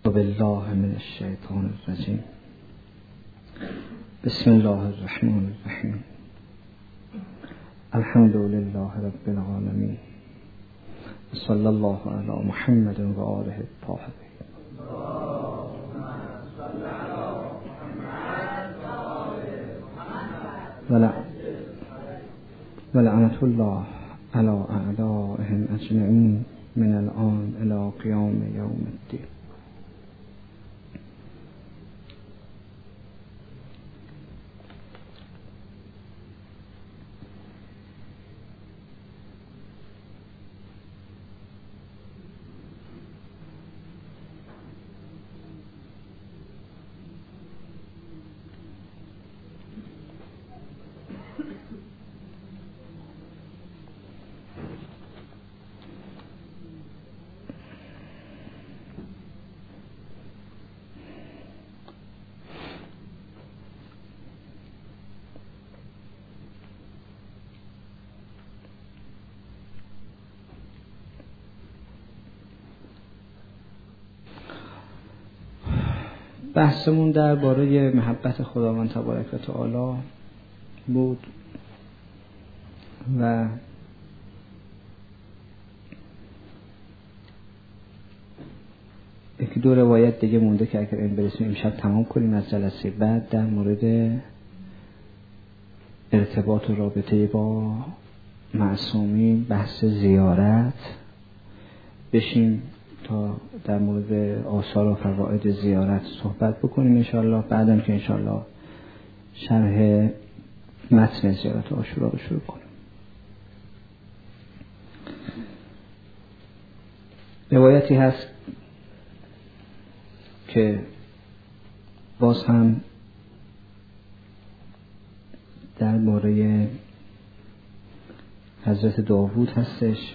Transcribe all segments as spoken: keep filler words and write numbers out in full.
بالله من الشیطان الرجیم. بسم الله الرحمن الرحیم. الحمد لله رب العالمین. صلی الله علی محمد و آله الطاهرین. ولعنة الله على اعدائهم اجمعین من الان الى قیام یوم الدین. بحثمون درباره محبت خداوند تبارک و تعالی بود و یکی دو روایت دیگه مونده که اگر این برسیم امشب تمام کنیم از جلسه بعد در مورد ارتباط و رابطه با معصومین، بحث زیارت بشیم تا در مورد آثار و فواید زیارت صحبت بکنیم انشاءالله. بعدم که انشاءالله شرح متن زیارت عاشورا رو شروع کنیم. روایتی هست که باز هم در باره حضرت داوود هستش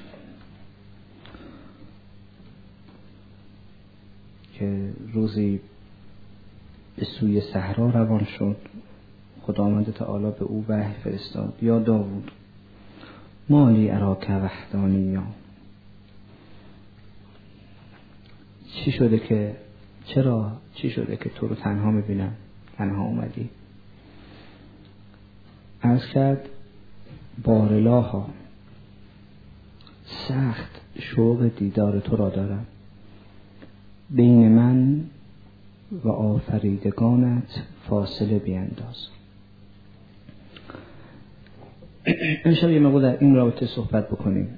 که روزی به سوی صحرا روان شد. خداوند تعالی به او وحی فرستاد: یا داوود مالی اراک وحدانیا، چی شده که چرا چی شده که تو رو تنها میبینم، تنها اومدی؟ عرض کرد: بارلاها، سخت شوق دیدار تو را دارم. بین من و آفریدگانت فاصله بینداز. امشب یه مقدار در این رابطه صحبت بکنیم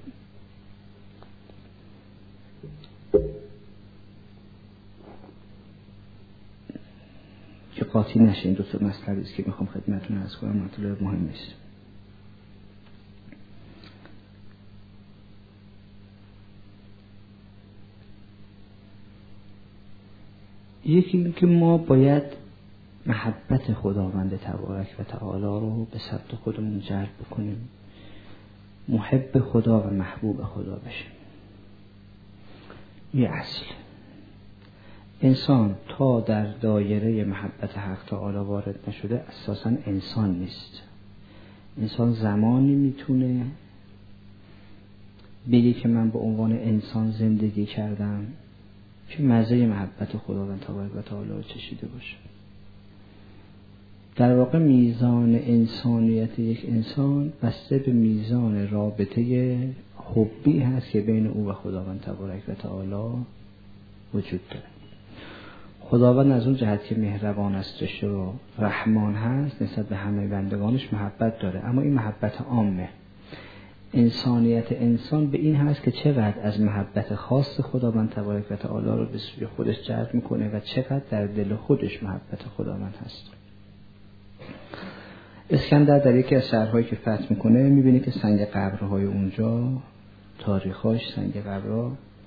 که قاطی نشه. این دو تا مسئله است که میخوام خدمتتون عرض کنم، مطلب مهم است. یکی این که ما باید محبت خداوند تبارک و تعالی رو به سمت خودمون جلب بکنیم، محب خدا و محبوب خدا بشیم. یه اصل. انسان تا در دایره محبت حق تعالی وارد نشده اساساً انسان نیست. انسان زمانی میتونه بگه که من به عنوان انسان زندگی کردم که مزه محبت خداوند تبارک و تعالی رو چشیده باشه. در واقع میزان انسانیت یک انسان بسته به میزان رابطه حبی هست که بین او و خداوند تبارک و تعالی وجود داره. خداوند از اون جهت که مهربان است و رحمان هست نسبت به همه بندگانش محبت داره، اما این محبت عامه. انسانیت انسان به این هست که چقدر از محبت خاص خداوند تبارک و تعالی رو به سوی خودش جلب میکنه و چقدر در دل خودش محبت خداوند هست. اسکندر در یکی از شهرهایی که فتح میکنه میبینه که سنگ قبرهای اونجا، تاریخاش سنگ قبرها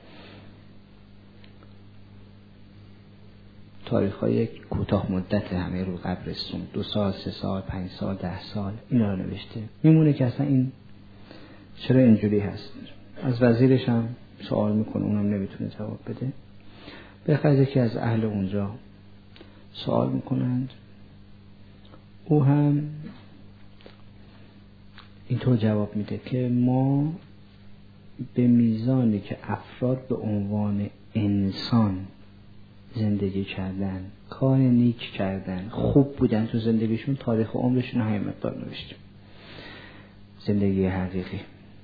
تاریخهای کوتاه مدت، همه رو قبرستون دو سال، سه سال، پنج سال، ده سال اینا رو نوشته. میمونه که اصلا این چرا اینجوری هست. از وزیرش هم سوال میکنه، اونم نمیتونه جواب بده. بخاطر یکی از اهل اونجا سوال میکنند، او هم اینطور جواب میده که ما به میزانی که افراد به عنوان انسان زندگی کردن، کار نیک کردن، خوب بودن تو زندگیشون، تاریخ عمرشون همین مقدار نوشتیم. زندگی حقیقی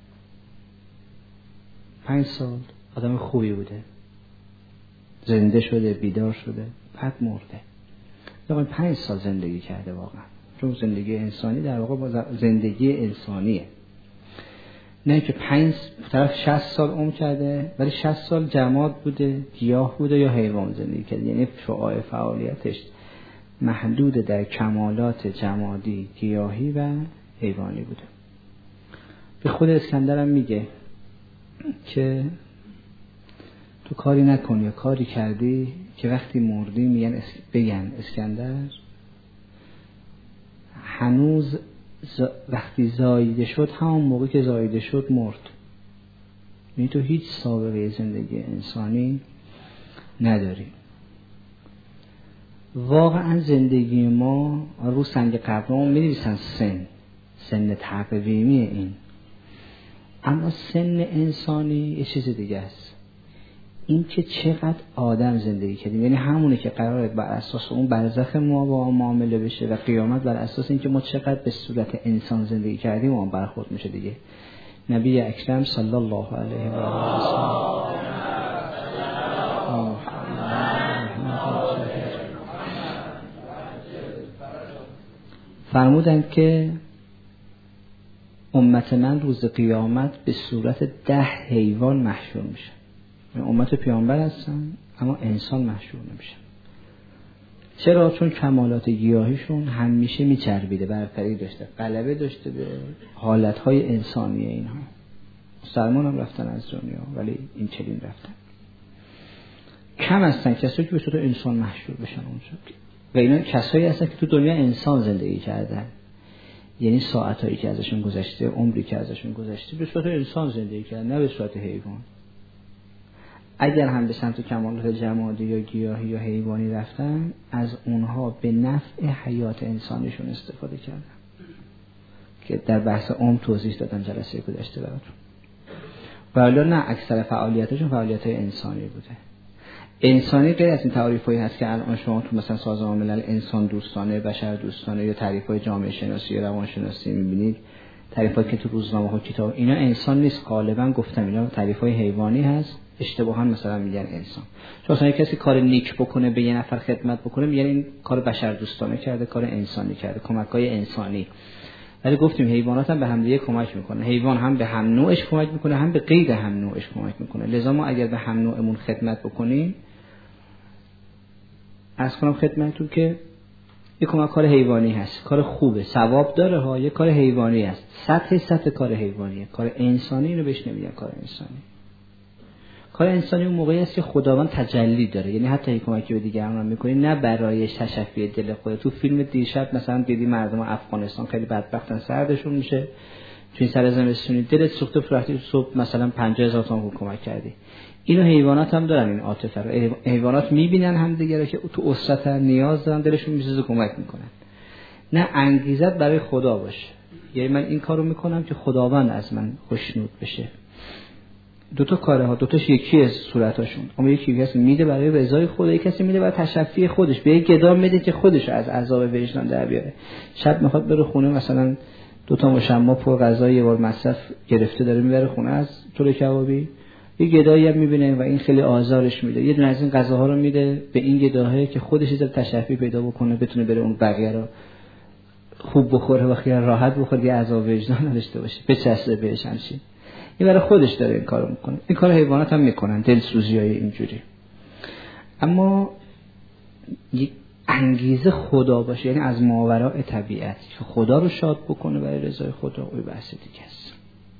پنج سال آدم خوبی بوده، زنده شده، بیدار شده، بعد مرده. واقعا پنج سال زندگی کرده واقعا، چون زندگی انسانی در واقع زندگی انسانیه، نه که پنج طرف شصت سال عمر کرده ولی شصت سال جماد بوده، گیاه بوده یا حیوان زندگی کرده، یعنی شعاع فعالیتش محدود در کمالات جمادی، گیاهی و حیوانی بوده. به خود اسکندر هم میگه که تو کاری نکن یا کاری کردی که وقتی مردی میگن اس... بگن اسکندر هنوز ز... وقتی زاییده شد همون موقع که زاییده شد مرد. یعنی تو هیچ سابقه زندگی انسانی نداری. واقعا زندگی ما رو سنگ قبرمون می‌نویسن سن سن تقویمی این، اما سن انسانی یه چیز دیگه است. این که چقدر آدم زندگی کردیم، یعنی همونه که قراره بر اساس اون برزخ ما با معامله بشه و قیامت بر اساس این که ما چقدر به صورت انسان زندگی کردیم اون برخورد میشه دیگه. نبی اکرم صلی الله علیه و آله فرمودند که امت من روز قیامت به صورت ده حیوان محشور میشه. امت پیامبر هستن اما انسان محشور نمیشن. چرا؟ چون کمالات گیاهیشون همیشه میچربیده، برتری داشته، غلبه داشته به حالتهای انسانی اینها. مسلمان هم رفتن از دنیا ولی این چنین رفتن. کم هستن کسایی که به صورت انسان محشور بشن اونجا، و اینا کسایی هستن که تو دنیا انسان زندگی کردن، یعنی ساعتایی که ازشون گذشته، عمری که ازشون گذشته به صورت انسان زندگی کردن، نه به صورت حیوان. اگر هم به سمت کمالات جمادی یا گیاهی یا حیوانی رفتن، از اونها به نفع حیات انسانیشون استفاده کردن که در بحث عمر توضیح دادن جلسه گذشته براتون. ولی نه، اکثر فعالیتشون فعالیت‌های انسانی بوده. انسانی غیر از این تعریفایی هست که الان شما تو مثلا سازمان ملل انسان دوستانه، بشر دوستانه یا تعریف‌های جامعه شناسی یا روان شناسی می‌بینید، تعریفایی که تو روزنامه‌ها کتاب، اینا انسان نیست. غالبا گفتم اینا تعریف‌های حیوانی هست، اشتباها مثلا میگن انسان. چون مثلا کسی کار نیک بکنه، به یه نفر خدمت بکنه، میگن این کار بشر دوستانه کرده، کار انسانی کرده، کمک‌های انسانی. ولی گفتیم حیوانات هم به هم دیگه کمک میکنه. حیوان هم به هم نوعش کمک میکنه، هم به غیر هم نوعش کمک میکنه. لذا ما اگر به هم نوعمون خدمت بکنیم، از کنم خدمتتون که یک کمک کار حیوانی هست، کار خوبه، ثواب داره ها، یک کار حیوانی هست، سطح سطح کار حیوانیه. کار انسانی رو بهش نمیگن کار انسانی. کار انسانی اون موقعی است که خداوند تجلی داره، یعنی حتی یک کمکی به دیگران هم میکنی نه برای تشفی دل خودت. تو فیلم دیشب مثلا دیدی مردم افغانستان خیلی بدبختن، سردشون میشه، تو این سر زمستونی دلت سوخته، فرحتی صبح مثلا پنجاه هزار تومان کمک کردی. اینو حیوانات هم دارن، این عاطفه رو. حیوانات میبینن همدیگه رو که تو اسرت نیاز دارن، دلشون میسوزه، کمک میکنن. نه انگیزت برای خدا باشه، یعنی من این کارو میکنم که خداوند از من خوشنود بشه. دو تا کاره ها، دو تاش یکی از صورتاشون، اما یکی کسی میده برای رضای خدا، یکی کسی میده برای تشفی خودش. به یک گدا میده که خودش از عذاب وجدان در بیاره. شب میخواد بره خونه، مثلا دو تا مشما پر غذا یه بار مصرف گرفته داره میبره خونه از طور کبابی، یه گدایی هم میبینه و این خیلی آزارش میده، یه دونه از این غذاها رو میده به این گداهه که خودش از تشفی پیدا بکنه، بتونه بره اون بقیه رو خوب بخوره و خیال راحت بخوره، یه عذاب وجدان نداشته باشه، بچسبه بهش همچین. این برای خودش داره این کارو میکنه. این کار حیوانات هم میکنن، دلسوزیای اینجوری. اما یک انگیزه خدا باشه، یعنی از ماوراء طبیعت، که خدا رو شاد بکنه برای رضای خدا، اون بحث دیگه است.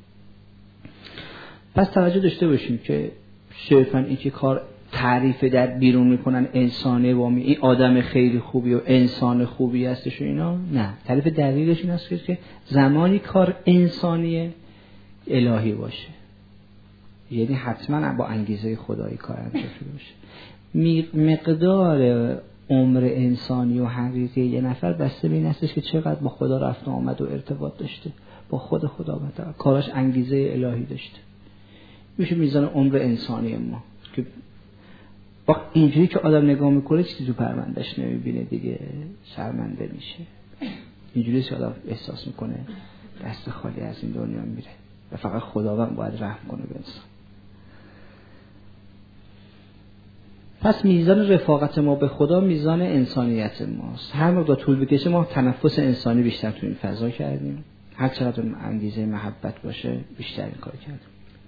پس توجه داشته باشیم که صرفاً این که کار تعریف در بیرون میکنن انسانه وامی، این آدم خیلی خوبی و انسان خوبی هستش و اینا، نه. تعریف دقیقش این است که زمانی کار انسانیه الهی باشه، یعنی حتما با انگیزه خدایی کار انجام شده باشه. مقدار عمر انسانی و حقیقی یه نفر بسته به این هستش که چقدر با خدا رفت و آمد و ارتباط داشته، با خود خداوند کاراش انگیزه الهی داشته. میشه میزان عمر انسانی ما که وقت اینجوری که آدم نگاه میکنه چیزی تو پروندهش نمیبینه دیگه، شرمنده میشه. اینجوری که آدم احساس میکنه دست خالی از این دنیا میره و فقط خداوند باید رحم کنه به انسان. پس میزان رفاقت ما به خدا میزان انسانیت ماست. هر مقدار طول بکشه ما تنفس انسانی بیشتر تو این فضا کردیم، هر چقدر انگیزه محبت باشه بیشتر این کار کردیم.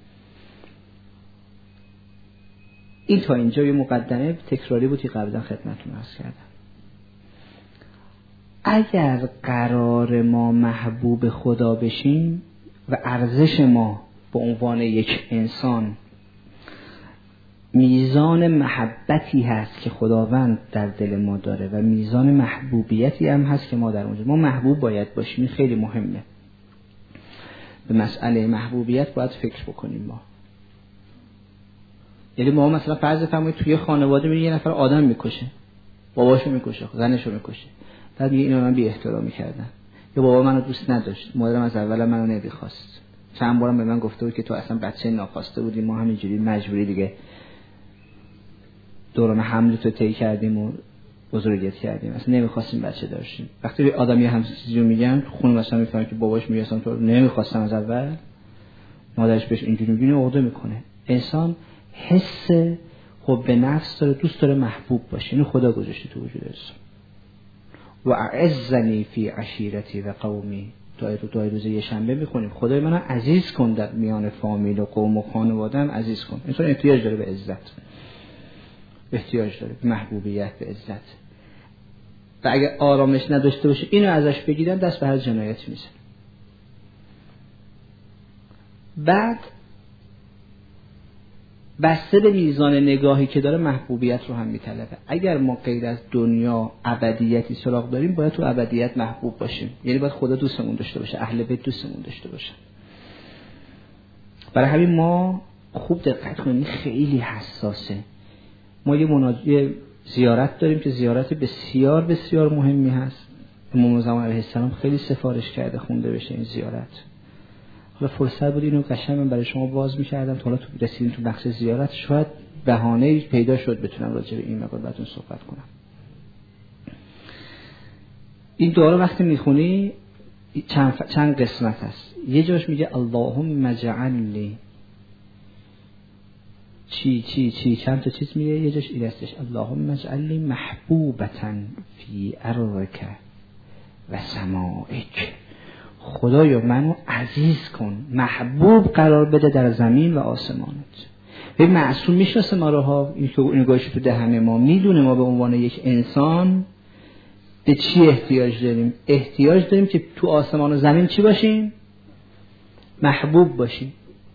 این تا اینجا یه مقدمه تکراری بود که قبلا خدمتتون عرض کردم. اگر قرار ما محبوب خدا بشیم و ارزش ما به عنوان یک انسان میزان محبتی هست که خداوند در دل ما داره و میزان محبوبیتی هم هست که ما در اونجا، ما محبوب باید باشیم. این خیلی مهمه. به مسئله محبوبیت باید فکر بکنیم ما. یعنی ما مثلا فرض فرمایید توی خانواده میگه یه نفر آدم میکشه، باباشو میکشه، زنشو میکشه، بعد میگه اینو من بی احترامی کردم، یا بابا منو دوست نداشت، مادرم از اول منو نمیخواست، چند بارم به من گفته بود که تو اصلا بچه ناخواسته بودی، ما همینجوری مجبوری دیگه دوران حمل تو طی کردیم و بزرگیت کردیم، اصلا نمیخواستیم بچه داشتیم. وقتی آدمی همین چیزی رو میگن خون مثلا میفهمه که باباش میگه اصلا تو نمیخواستم از اول، مادرش بهش اینجوری میگه عقده میکنه. انسان حس حب نفس داره، دوست داره محبوب باشه. اینو خدا گذاشته تو وجود انسان. و اعزنی فی عشیرتی و قومی، دعای رو دعای روز یه شنبه میخونیم خدای منو عزیز کن در میان فامیل و قوم و خانواده‌ام عزیز کن. انسان احتیاج داره به عزت، احتیاج داره به محبوبیت، به عزت. و اگر آرامش نداشته باشه اینو ازش بگیرن دست به هر جنایتی میزنه. بعد بسته به میزان نگاهی که داره محبوبیت رو هم میطلبه. اگر ما غیر از دنیا ابدیتی سراغ داریم باید تو ابدیت محبوب باشیم، یعنی باید خدا دوستمون داشته باشه، اهل بیت دوستمون داشته باشه. برای همین ما خوب دقت کنیم، خیلی حساسه. ما یه مناجات زیارت داریم که زیارت بسیار بسیار مهمی هست. امام زمان علیه السلام خیلی سفارش کرده خونده بشه این زیارت. حالا فرصت بود اینو قشنگ من برای شما باز می‌کردم تا حالا تو رسیدیم تو بخش زیارت، شاید بهانه‌ای پیدا شد بتونم راجع به این مقدار براتون صحبت کنم. این دعا رو وقتی میخونی چند ف... چند قسمت هست. یه جاش میگه اللهم اجعلنی چی چی چی چند تا چیز میگه. یه جاش این هستش اللهم اجعلنی محبوبة فی ارضک و سمائک. خدایا منو عزیز کن، محبوب قرار بده در زمین و آسمانت. به معصوم میشناسه ما رو ها، این که نگاهش تو دهن ما میدونه ما به عنوان یک انسان به چی احتیاج داریم. احتیاج داریم که تو آسمان و زمین چی باشیم؟ محبوب باشیم.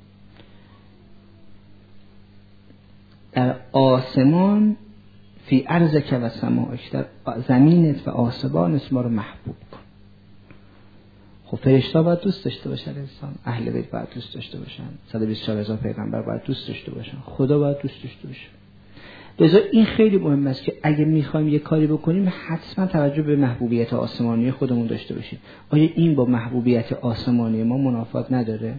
در آسمان فی ارضک و سمائک، در زمینت و آسمانت ما رو محبوب کن. خب فرشته‌ها باید دوست داشته باشن انسان، اهل بیت باید دوست داشته باشن، صد و بیست و چهار هزار پیغمبر باید دوست داشته باشن، خدا باید دوست داشته باشه. لذا این خیلی مهم است که اگه میخوایم یه کاری بکنیم حتما توجه به محبوبیت آسمانی خودمون داشته باشیم. آیا این با محبوبیت آسمانی ما منافات نداره؟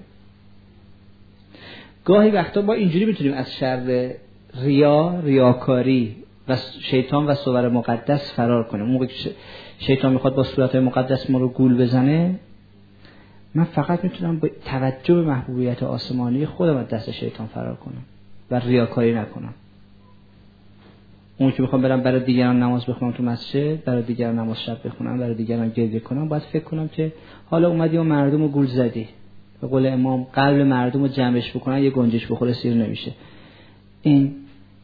گاهی وقتا با اینجوری میتونیم از شر ریا، ریاکاری و شیطان و صور مقدس فرار کنیم. اون موقع که شیطان میخواد با صورت مقدس ما رو گول بزنه، من فقط میتونم با توجه به محبوبیت آسمانی خودم از دست شیطان فرار کنم و ریاکاری نکنم. اون که میخوام برم برای دیگران نماز بخونم تو مسجد، برای دیگران نماز شب بخونم، برای دیگران گریه کنم، باید فکر کنم که حالا اومدی و مردم رو گول زدی. به قول امام قلب مردم رو جمعش بکنن یه گنجش بخوره سیر نمیشه. این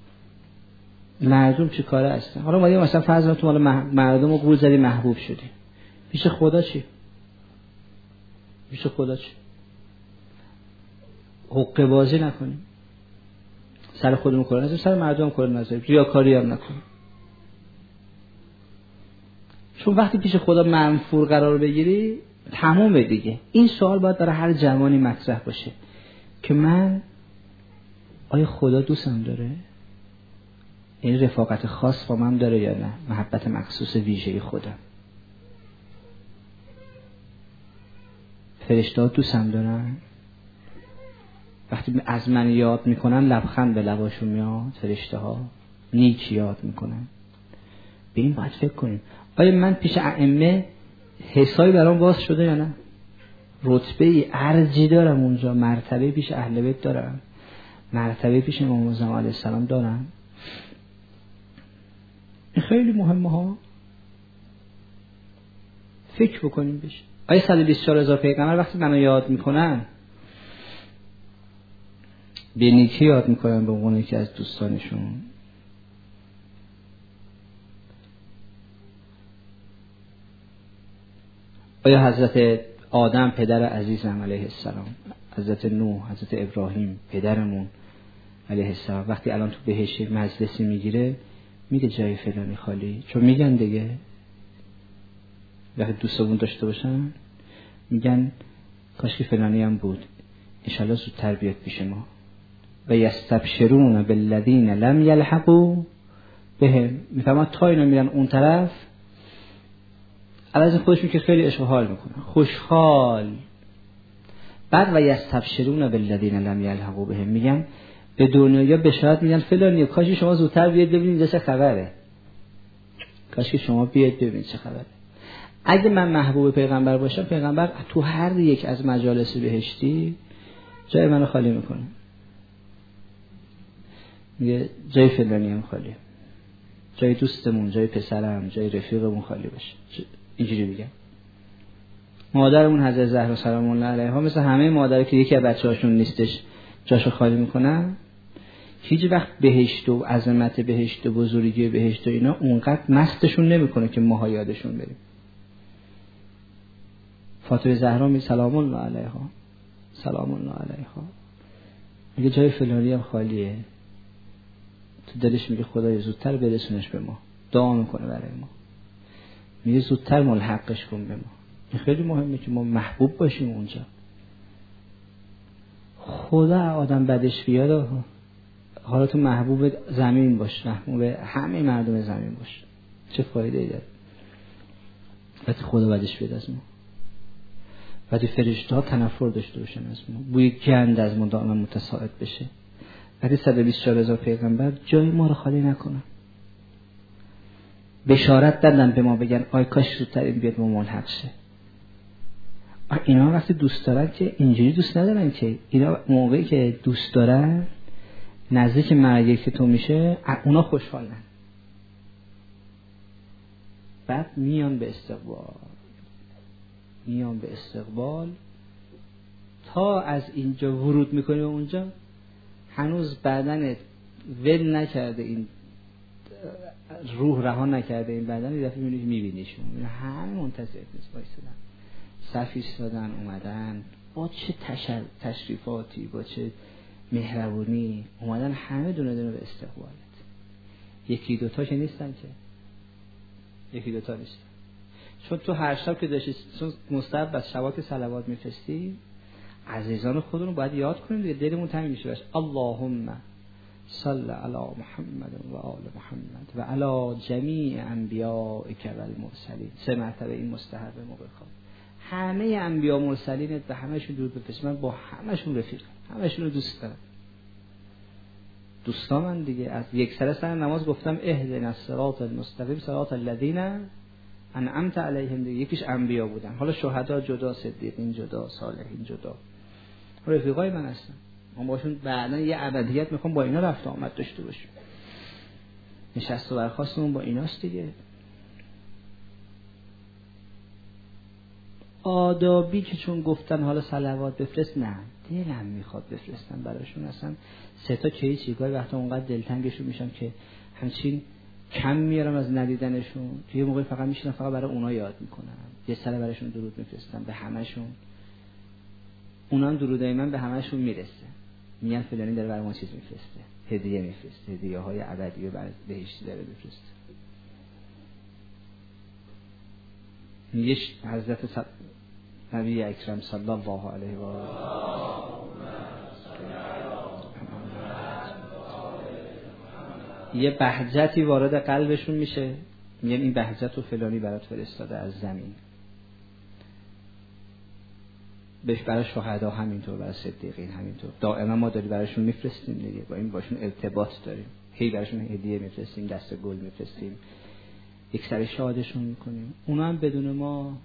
مردم چه کاره هستن؟ حالا اومدی مثلا فرض تو حالا مردم رو گول زدی محبوب شدی، پیش خدا چی؟ پیش خدا چی؟ حقه بازی نکنیم، سر خودمون کار نذاریم، سر مردم کار نذاریم، ریاکاری هم نکنیم. چون وقتی پیش خدا منفور قرار بگیری تمومه دیگه. این سوال باید برای هر جوانی مطرح باشه که من آیا خدا دوستم داره؟ این رفاقت خاص با من داره یا نه؟ محبت مخصوص ویژه خدا. فرشته‌ها دوستم دارن؟ وقتی از من یاد میکنن لبخند به لباشون میاد فرشته‌ها. نیک یاد میکنن. به این باید فکر کنیم. آیا من پیش ائمه حسابی برام باز شده یا نه؟ رتبه ارجی دارم اونجا، مرتبه پیش اهل بیت دارم، مرتبه پیش امام اعظم علیه السلام دارم. این خیلی مهمه ها، فکر بکنیم بشه. آیا صد و بیست و چهار هزار پیغمبر وقتی منو یاد میکنن به نیکی یاد میکنن به عنوان یکی از دوستانشون؟ آیا حضرت آدم پدر عزیزم علیه السلام، حضرت نوح، حضرت ابراهیم پدرمون علیه السلام وقتی الان تو بهشت مجلسی میگیره میگه جای فلانی خالی؟ چون میگن دیگه وقتی دوستمون داشته باشن میگن کاش که فلانی هم بود، انشالله زودتر بیاد پیش ما. و یستبشرون بالذین لم یلحقوا بهم، میفهمن تا اینا میرن اون طرف عوض خودشون که خیلی عشق و حال میکنن، خوشحال. بعد و یستبشرون بالذین لم یلحقوا بهم، میگن به دنیا بشارت میدن فلانی کاش شما زودتر بیاد ببینید چه خبره، کاش که شما بیاد ببینید چه خبره. اگه من محبوب پیغمبر باشم، پیغمبر تو هر یک از مجالس بهشتی جای منو خالی میکنه، میگه جای فلانی هم خالی، جای دوستمون، جای پسرم، جای رفیقمون خالی باشه. اینجوری میگم. مادرمون حضرت زهرا سلام الله علیها مثل همه مادرها که یکی از بچه‌هاشون نیستش جاشو خالی میکنن، هیچ وقت بهشت و عظمت بهشت و بزرگی بهشت و اینا اونقدر مستشون نمیکنه که ماها یادشون بریم. فاطمه زهرا می سلام الله علیها سلام الله علیها میگه جای فلانی هم خالیه، تو دلش میگه خدای زودتر برسونش به ما، دعا میکنه برای ما، میگه زودتر ملحقش کن به ما. این خیلی مهمه که ما محبوب باشیم اونجا. خدا آدم بدش بیاد حالا تو محبوب زمین باش، محبوب همه مردم زمین باش، چه فایده ای داره؟ وقتی خدا بدش بیاد از ما، وقتی فرشته ها تنفر داشته باشن از ما، بوی گند از ما دائما متصاعد بشه، وقتی صد و بیست و چهار هزار پیغمبر جای ما رو خالی نکنن، بشارت دادن به ما بگن آی کاش زودتر این بیاد ما ملحق شه. اینا وقتی دوست دارن که اینجوری دوست ندارن، که اینا موقعی که دوست دارن نزدیک مرگی که تو میشه اونا خوشحالن، بعد میان به استقبال، میان به استقبال تا از اینجا ورود میکنی و اونجا هنوز بدنت ول نکرده، این روح رها نکرده این بدن، یه دفعه میبینی میبینیشون همه منتظر نیست وایسادن، صف ایستادن اومدن با چه تشر... تشریفاتی با چه مهربونی اومدن، همه دونه دونه به استقبالت. یکی دوتا که نیستن، که یکی دوتا نیستن، چون تو هر شب که داشتی، چون مستحب از شبا که صلوات میفرستی عزیزان خودمون باید یاد کنیم دیگه، دلمون تنگ میشه باشه اللهم صل علی محمد و آل محمد و علی جمیع انبیائک و المرسلین. سه مرتبه این مستحب موقع خواب. همه انبیا مرسلینت به همشون درود بفرست، من با همشون رفیقم، همشون رو دوست دارم، دوستا من دیگه. از یک سر سر نماز گفتم اهدنا الصراط المستقیم صراط الذین انعمت علیهم دیگه، یکیش انبیا بودن، حالا شهدا جدا، صدیقین جدا، صالحین جدا، رفیقای من هستن، من باشون بعدا یه ابدیت میخوام با اینا رفت آمد داشته باشیم، نشست و برخاستمون با ایناست دیگه. آدابی که چون گفتن حالا صلوات بفرست، نه دلم میخواد بفرستم براشون، اصلا سه تا چه چیزای وقتا اونقدر دلتنگشون میشم که همچین کم میارم از ندیدنشون، یه موقع فقط میشینم فقط برای اونا یاد میکنم، یه سر براشون درود میفرستم به همشون، اونا هم درودای من به همشون میرسه، میگن فلانی داره برای ما چیز میفرسته، هدیه میفرسته، هدیه های ابدی و بهشتی داره میفرسته. میگه حضرت نبی اکرم صلی الله علیه و آله یه بهجتی وارد قلبشون میشه، میگن این بهجت رو فلانی برات فرستاده از زمین. بهش برای شهدا همینطور، برای صدیقین همینطور، دائما ما داریم براشون میفرستیم دیگه، با این باشون ارتباط داریم، هی براشون هدیه میفرستیم، دست گل میفرستیم، یک سر شادشون میکنیم. اونا هم بدون ما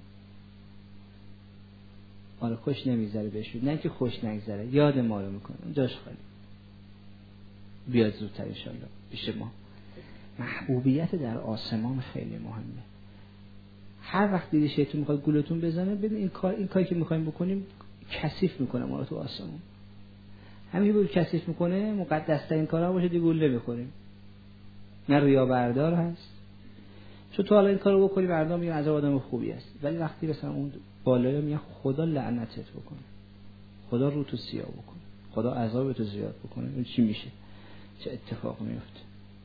آره خوش نمیگذره بهشون، نه که خوش نگذره، یاد ما رو میکنه، جاش خالی. بیاد زودتر انشالله پیش ما. محبوبیت در آسمان خیلی مهمه. هر وقت دیدی شیطان میخواد گولتون بزنه، ببین این کار این کاری که میخوایم بکنیم کثیف میکنه ما رو تو آسمان. همین بود کثیف میکنه، مقدس ترین کارا باشه دیگه گول نمیخوریم. نه ریا بردار هست. چون تو حالا این کارو بکنی مردم میگن عجب آدم خوبی است، ولی وقتی مثلا اون بالایی میگه خدا لعنتت بکنه، خدا رو تو سیاه بکنه، خدا عذاب تو زیاد بکنه، این چی میشه؟ چه اتفاق میفته؟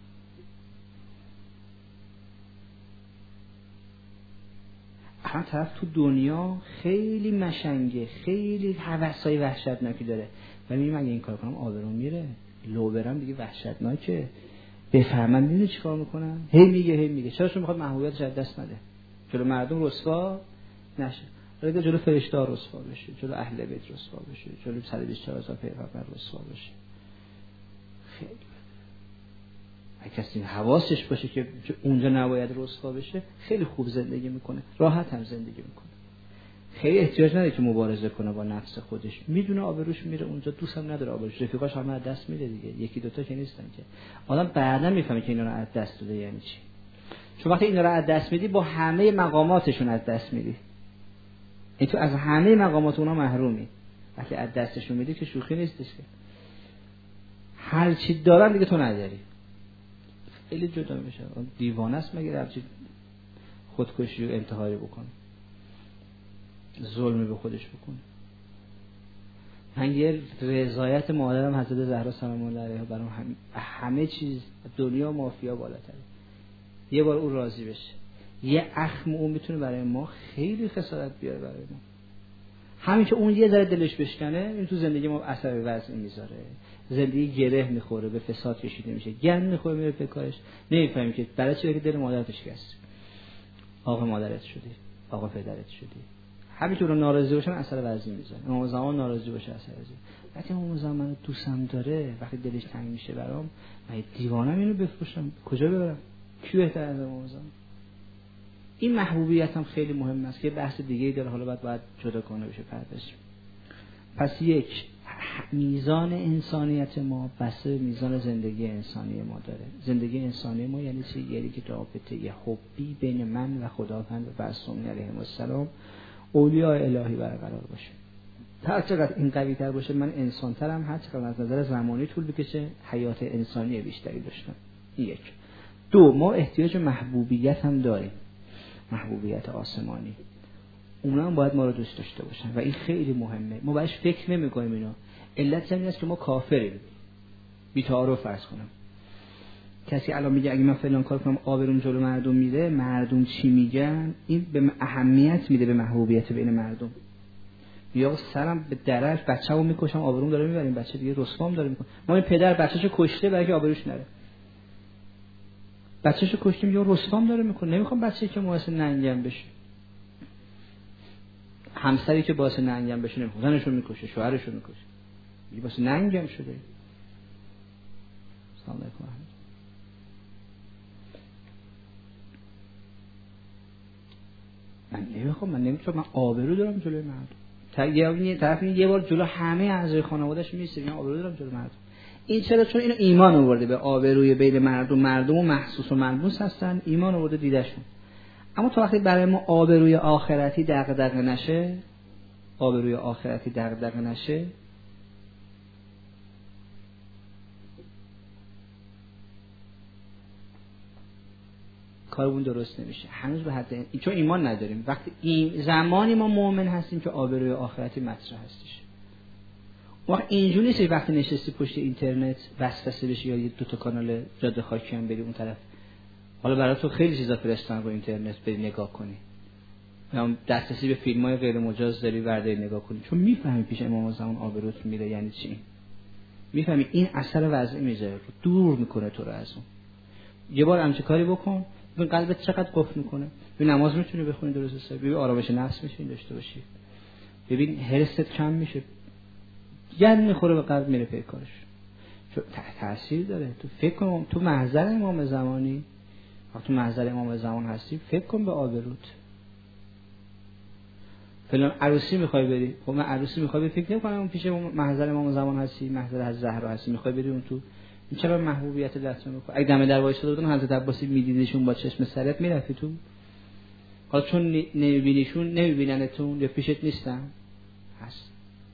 الان طرف تو دنیا خیلی مشنگه، خیلی هوسای وحشتناکی داره، ولی میگه اگه این کار کنم آبروم میره، لو برم دیگه وحشتناکه. بفهمن میدونه چیکار میکنن؟ هی میگه هی میگه چرا؟ چون میخواد محبوبیتش از دست نده، جلو مردم رسوا نشه، ولی جلو فرشته رسوا بشه، جلو اهل بیت رسوا بشه، جلو صد و بیست و چهار هزار پیغمبر رسوا بشه. خیلی اگه کسی حواسش باشه که اونجا نباید رسوا بشه، خیلی خوب زندگی میکنه، راحت هم زندگی میکنه، خیلی احتیاج نداره که مبارزه کنه با نفس خودش، میدونه آبروش میره اونجا، دوست هم نداره آبروش، رفیقاش همه از دست میده دیگه، یکی دوتا که نیستن که. آدم بعداً میفهمه که اینا رو از دست داده یعنی چی. چون وقتی اینا رو از دست میدی با همه مقاماتشون از دست میدی، این تو از همه مقامات اونا محرومی. وقتی از دستشون میدی که شوخی نیستش که هر چی دارن دیگه تو نداری، خیلی جدا میشه. دیوانه است مگه هر چی خودکشی و انتحاری بکنه، ظلمی به خودش بکنه. من یه رضایت مادرم حضرت زهرا سلام الله علیها برام هم همه چیز دنیا مافیا بالاتره. یه بار اون راضی بشه، یه اخم اون میتونه برای ما خیلی خسارت بیاره برای ما. همین که اون یه ذره دلش بشکنه، این تو زندگی ما اثر وضعی میذاره، زندگی گره میخوره، به فساد کشیده میشه، گن میخوره میره به کارش، نمیفهمیم که برای چی که دل مادرت شکست. آقا مادرت شدی، آقا پدرت شدی. همینطور ناراضی باشن اثر وضعی میذاره. امام زمان ناراضی باشه اثر وضعی. وقتی امام زمان منو دوستم داره، وقتی دلش تنگ میشه برام، من دیوانم اینو بفروشم، کجا ببرم؟ کی بهتر از امام زمان؟ این محبوبیت هم خیلی مهم است که بحث دیگه‌ای داره، حالا باید باید جدا کنه بشه پرداش. پس یک میزان انسانیت ما بسته میزان زندگی انسانی ما داره. زندگی انسانی ما یعنی چی؟ یعنی که رابطه یه حبی بین من و خداوند و معصومین علیهم السلام، اولیاء الهی برقرار باشه. هر چقدر این قوی تر باشه، من انسان ترم، هر چقدر از نظر زمانی طول بکشه، حیات انسانی بیشتری داشتم. یک. دو، ما احتیاج محبوبیت هم داریم، محبوبیت آسمانی. اونا هم باید ما رو دوست داشته باشن و این خیلی مهمه. ما باید فکر نمی کنیم اینا. علت این است که ما کافریم. بی تعارف فرض کنم کسی الان میگه اگه من فلان کار کنم آبروم جلو مردم میره، مردم چی میگن، این به اهمیت میده به محبوبیت بین مردم. یا سرم به درش بچه‌مو میکشم آبروم داره میبریم، بچه دیگه رسوام داره میکنه. ما این پدر بچه‌شو کشته برای که آبروش نره، بچه‌شو کشتیم یا رسوام داره میکنه. نمیخوام بچه‌ای که باعث ننگم بشه، همسری که باعث ننگم بشه نمیخوام، زنشو میکشه، شوهرشو میکشه، میگه باعث ننگم شده. سلام علیکم. من نمیخوام، من نمیتونم، من آبرو دارم جلوی مردم. یه طرف یه بار جلو همه اعضای خانواده‌اش میسه، من آبرو دارم جلوی مردم. این چرا؟ چون اینو ایمان آورده به آبروی بین مردم، مردم و محسوس و ملموس هستن، ایمان آورده دیدشون. اما تا وقتی برای ما آبروی آخرتی دغدغه نشه، آبروی آخرتی دغدغه نشه، کارمون درست نمیشه. هنوز به حد این، چون ایمان نداریم. وقتی این زمانی ما مؤمن هستیم که آبروی آخرتی مطرح هستش. وقت اینجوری نیست وقتی نشستی پشت اینترنت وسوسه بشی یا یه دو تا کانال جاده خاکی هم بری اون طرف، حالا برای تو خیلی چیزا فرستن رو اینترنت بری نگاه کنی، یا دسترسی به فیلم‌های غیر مجاز داری برداری نگاه کنی، چون میفهمی پیش امام زمان آبروت میره یعنی چی. میفهمی این اثر وضعی میذاره، دور میکنه تو رو از اون. یه بار همچین کاری بکن، ببین قلبت چقدر قفل میکنه. ببین نماز میتونی بخونی درست حسابی، ببین آرامش نفس میتونی داشته باشی، ببین حرصت کم میشه، گند میخوره به قلب میره پی کارش. تأثیر داره. تو فکر کن تو محضر امام زمانی، وقتی تو محضر امام زمان هستی فکر کن به آبروت. فلان عروسی میخوای بری، خب من عروسی میخوای بری فکر نمی‌کنم اون پیش محضر امام زمان هستی، محضر حضرت زهرا هستی، میخوای بری اون تو، این چرا محبوبیت دست میکنه؟ اگه دم در وایساده بودن حضرت عباسی میدیدشون با چشم سرت میرفتی تو؟ حالا چون نمیبینیشون نمیبیننتون یا پیشت نیستن هست.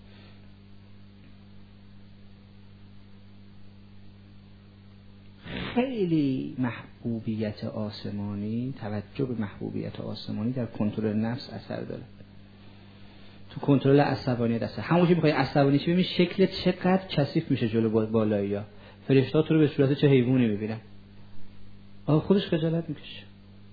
خیلی محبوبیت آسمانی، توجه به محبوبیت آسمانی در کنترل نفس اثر داره. تو کنترل عصبانیت اثر. همونجوری میخوای عصبانی چی ببین شکلت چقدر کثیف میشه جلو بالایی‌ها. فرشته‌ها تو رو به صورت چه حیوانی میبینن. آقا خودش خجالت میکشه.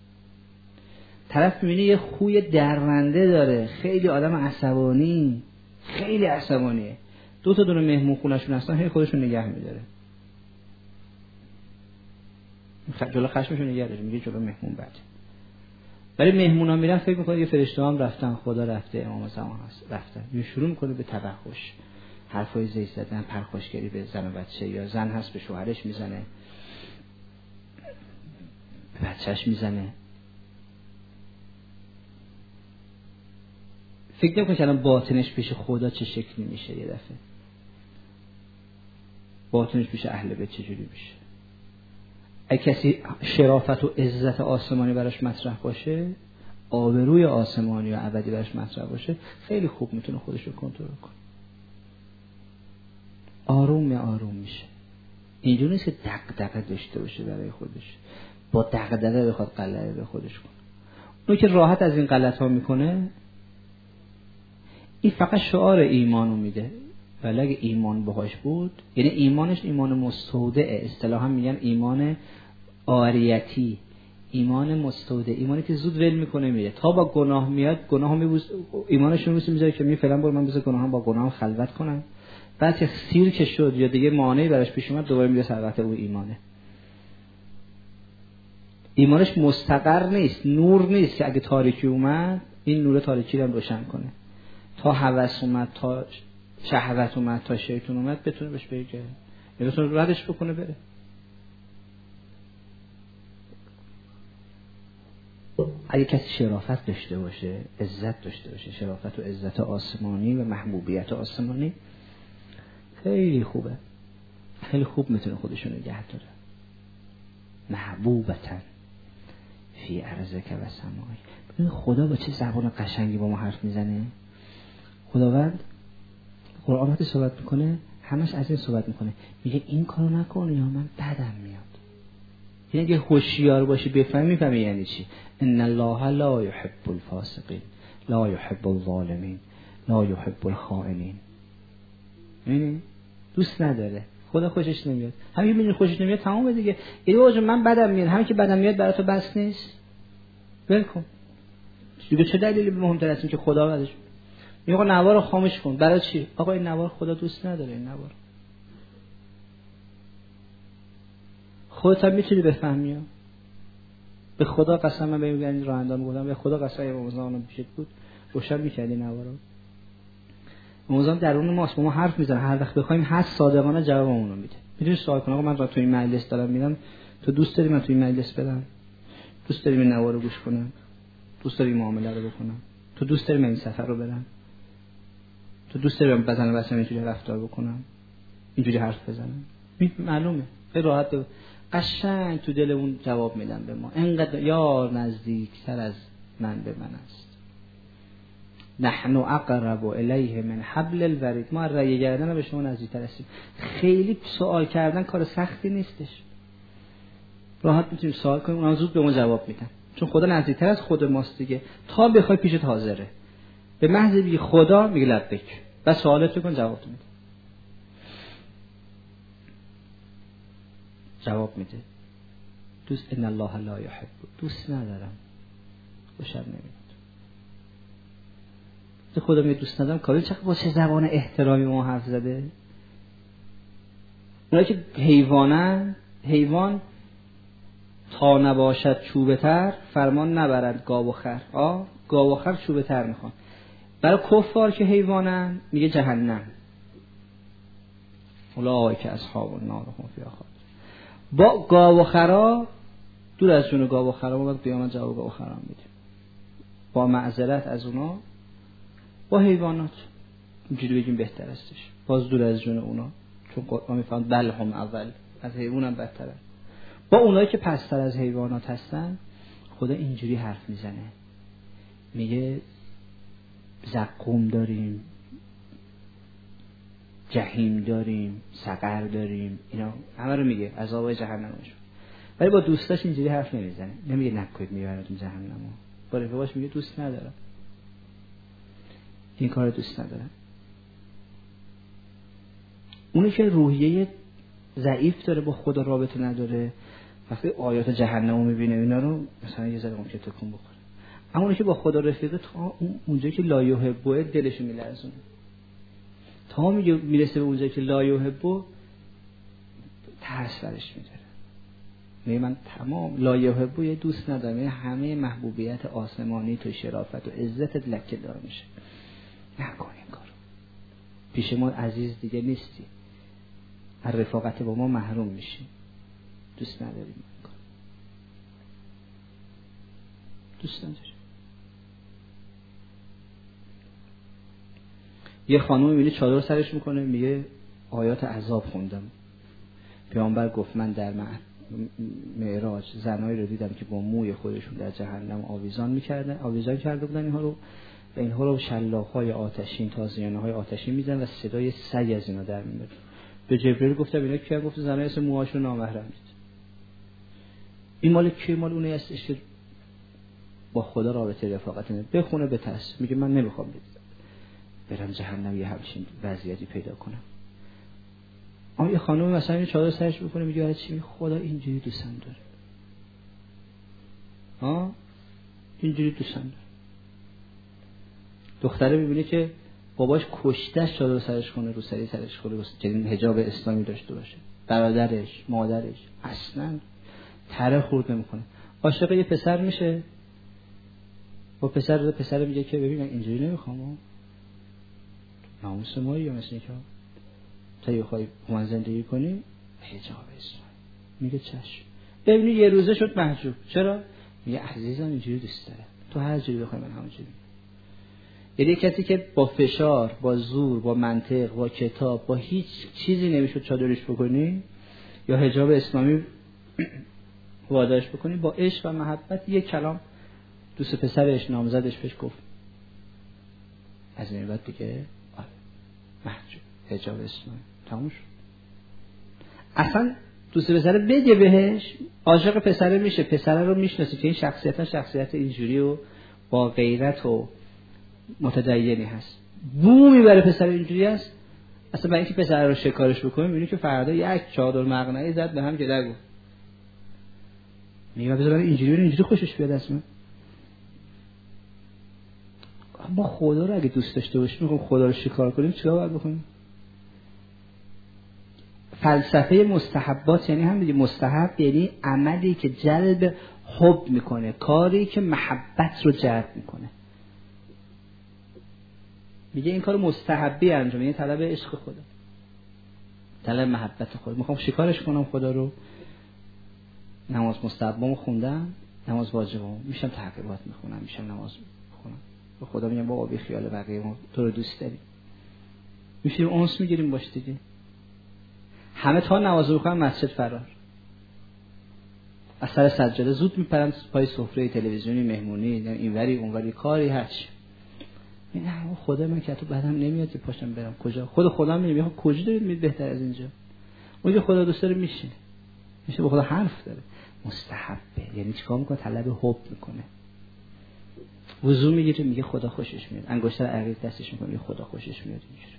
طرف میبینی یه خوی درنده داره، خیلی آدم عصبانی، خیلی عصبانیه. دو تا دونه مهمون خونه‌شون هستن، هی خودشون نگه می‌داره. جلو خشمشون نگه داره، میگه جلو مهمون بده. ولی مهمونا میرن فکر میکنه یه فرشته هم رفتن، خدا رفته، امام زمان هست رفتن. یه شروع میکنه به تبخش، حرفای زیاد زدن، پرخاشگری به زن و بچه، یا زن هست به شوهرش میزنه، به بچهش میزنه. فکر نمیکنه که الان باطنش پیش خدا چه شکلی میشه. یه دفعه باطنش پیش اهل بیت چه جوری میشه. اگه کسی شرافت و عزت آسمانی براش مطرح باشه، آبروی آسمانی و ابدی براش مطرح باشه، خیلی خوب میتونه خودش رو کنترل کنه. آروم آروم میشه. اینجوری نیست که دغدغه داشته باشه برای خودش، با دغدغه بخواد غلبه به خودش کنه. اون که راحت از این غلط ها میکنه، این فقط شعار ایمانو میده. ولی اگه ایمان باهاش بود، یعنی ایمانش ایمان مستودعه، اصطلاحا میگن ایمان آریتی، ایمان مستودع، ایمانی که زود ول میکنه میره. تا با گناه میاد گناهو میبوس، ایمانش رو میذاره که می فعلا برو من بذار گناهام با گناهام خلوت کنم. بعد که سیر که شد یا دیگه مانعی براش پیش اومد، دوباره میره سر وقت اون ایمانه. ایمانش مستقر نیست، نور نیست که اگه تاریکی اومد این نور تاریکی رو روشن کنه. تا هوس اومد، تا شهوت اومد، تا شیطان اومد، بتونه بهش بگه، یا بتونه ردش بکنه بره. اگه کسی شرافت داشته باشه، عزت داشته باشه، شرافت و عزت آسمانی و محبوبیت آسمانی، خیلی خوبه، خیلی خوب میتونه خودشون نگه داره. محبوبتن فی ارضک و سمای. ببین خدا با چه زبان قشنگی با ما حرف میزنه. خداوند قرآن وقتی صحبت میکنه همش از این صحبت میکنه، میگه این کارو نکن یا من بدم میاد. یعنی اگه هوشیار باشی بفهمی، میفهمی یعنی چی. ان الله لا يحب الفاسقین، لا يحب الظالمین، لا يحب الخائنین. یعنی دوست نداره، خدا خوشش نمیاد. همین میدونی خوشش نمیاد تمام دیگه. یعنی واجب من بدم میاد، همین که بدم میاد برای تو بس نیست. ول کن دیگه. چه دلیلی مهمتر است که خدا ازش میگه آقا نوار رو خاموش کن؟ برای چی؟ آقا این نوار خدا دوست نداره. این نوار خودت هم میتونی بفهمی. به خدا قسم من بهم میگن راه اندام گفتم، به خدا قسم امام زمان پیشت بود روشن می‌کردی نوار رو. امام زمان درون ماست، با ما حرف میزنه، هر وقت بخوایم هست صادقانه جوابمون رو میده. میدونی سوال کن آقا من تو این مجلس دارم میرم، تو دوست داری من تو این مجلس برم؟ دوست داری من نوار رو گوش کنم؟ دوست داری معامله رو بکنم؟ تو دوست داری من این سفر رو برم؟ تو دوست داری من بزنم واسه اینجوری رفتار بکنم، اینجوری حرف بزنم؟ معلومه خیلی راحت و قشنگ تو دل اون جواب میدن به ما. اینقدر یار نزدیکتر از من به من است. نحن اقرب الیه من حبل الورید. ما رأی گردن به شما نزدیکتر هستیم. خیلی سوال کردن کار سختی نیستش، راحت میتونیم سوال کنیم، اونها زود به ما جواب میدن، چون خدا نزدیکتر از خود ماست دیگه. تا بخوای پیشت حاضره، به محض بگی خدا میگه لبیک، بس سوالت کن جواب میده. جواب میده. دوست ان الله لا یحب، دوست ندارم، خوشم نمیاد. تو خدا میگه دوست ندارم، کاری چقدر با چه زبان احترامی ما حرف زده. اونایی که حیوانن، حیوان تا نباشد چوبه تر فرمان نبرد گاو و خر. آه گاو و خر چوبه تر میخوان. برای کفار که حیوانن میگه جهنم. اولئک اصحاب النار هم فیها خالدون. با گاو و خرا دور از جون گاو و خرا ما باید قیامت جواب گاو و خرا میدیم، با معذرت از اونا. با حیوانات اینجوری بگیم بهتر استش، باز دور از جون اونا، چون قرآن میفهمد بل هم اول، از حیوان هم بدتره. با اونایی که پستر از حیوانات هستن خدا اینجوری حرف میزنه، میگه زقوم داریم، جهنم داریم، سقر داریم، اینا همه رو میگه عذاب جهنمش. ولی با دوستاش اینجوری حرف نمیزنه، نمیگه نکنید میبرتون جهنمو. با رفیقاش میگه دوست ندارم، این کار دوست ندارم. اونی که روحیه ضعیف داره، با خدا رابطه نداره، وقتی آیات جهنمو میبینه اینا رو مثلا یه ذره ممکنه تکون بخوره. اما اونی که با خدا رفیقه تا اونجایی که لا یحبه دلش میلرزونه، تا میگه میرسه به اونجایی که لا یحبه ترس برش میداره. میگه من تمام لا یحبه یه دوست ندارم، یعنی همه محبوبیت آسمانی تو شرافت و عزتت لکه دار میشه. نکن این کارو، پیش ما عزیز دیگه نیستی، از رفاقت با ما محروم میشی، دوست نداریم این کار، دوست نداریم. یه خانم میبینی چادر سرش میکنه، میگه آیات عذاب خوندم، پیامبر گفت من در معراج زنایی رو دیدم که با موی خودشون در جهنم آویزان میکردن، آویزان کرده بودن اینها رو، و اینها رو شلاق‌های آتشین، تازیانه‌های آتشین میزنن و صدای سگ از اینا در میاد. به جبرئیل گفتم اینا کیه؟ گفت زنای اسم موهاشون نامحرم دید. این مال کی؟ مال اونی هستش که با خدا رابطه رفاقت نداره، بخونه بترس، میگه من نمیخوام برم جهنم یه همچین وضعیتی پیدا کنم. اما یه خانم مثلا این چادر سرش بکنه، میگه آره چی؟ خدا اینجوری دوستم داره، ها اینجوری دوستم داره. دختره میبینه که باباش کشتهش چادر سرش کنه، رو سری سرش کنه، چنین حجاب اسلامی داشته باشه، برادرش، مادرش اصلا تره خورد نمیکنه. عاشق یه پسر میشه، با پسر پسر میگه که ببین من اینجوری نمیخوام، ناموس ما یا مثل اینکه تا یه خواهی من زندگی کنی حجاب اسلامی. میگه چشم. ببینی یه روزه شد محجوب. چرا؟ میگه عزیزم اینجوری دوست داره، تو هر جوری بخوای من همونجوری. یعنی کسی که با فشار، با زور، با منطق، با کتاب، با هیچ چیزی نمیشد چادرش بکنی یا حجاب اسلامی وادارش بکنی، با عشق و محبت یک کلام دوست پسرش نامزدش بهش گفت، از این بعد دیگه آره محجوب، حجاب اسلامی تموم شد. اصلا دوست پسره بگه بهش، عاشق پسره میشه، پسره رو میشناسه که این شخصیت شخصیت اینجوری و با غیرت و متدینی هست، بو میبره پسر اینجوری هست. اصلا برای اینکه پسر رو شکارش بکنه میبینی که فردا یک چادر مقنعه زد به هم که نگو، میگه بذار اینجوری بره اینجوری خوشش بیاد. اصلا ما خدا رو اگه دوست داشته باشیم، میخوام خدا رو شکار کنیم، چیکار باید بکنیم؟ فلسفه مستحبات یعنی هم دیگه، مستحب یعنی عملی که جلب حب میکنه، کاری که محبت رو جلب میکنه. میگه این کارو مستحبی انجام، یعنی طلب عشق خدا، طلب محبت خدا. میخوام شکارش کنم خدا رو، نماز مستحبامو خوندم، نماز واجبامو میشم تعقیبات میخونم، میشم نماز میخونم، به خدا میگم بابا بی خیال بقیه، ما تو رو دوست داریم، میشیم اونس میگیریم باش دیگه. همه تا نماز بخونن مسجد فرار، از سر سجاده زود میپرن پای سفره تلویزیونی، مهمونی، اینوری اونوری، کاری هرچی. نه خدا من که تو بعدم نمیاد که پاشم برم کجا، خود خدا میگه کجا دارید میید بهتر از اینجا. اون که خدا دوست داره میشینه، میشه با خدا حرف داره. مستحبه یعنی چیکار میکنه؟ طلب حب میکنه. وضو میگیره میگه خدا خوشش میاد، انگشتر عقیق دستش میکنه میگه خدا خوشش میاد. اینجوری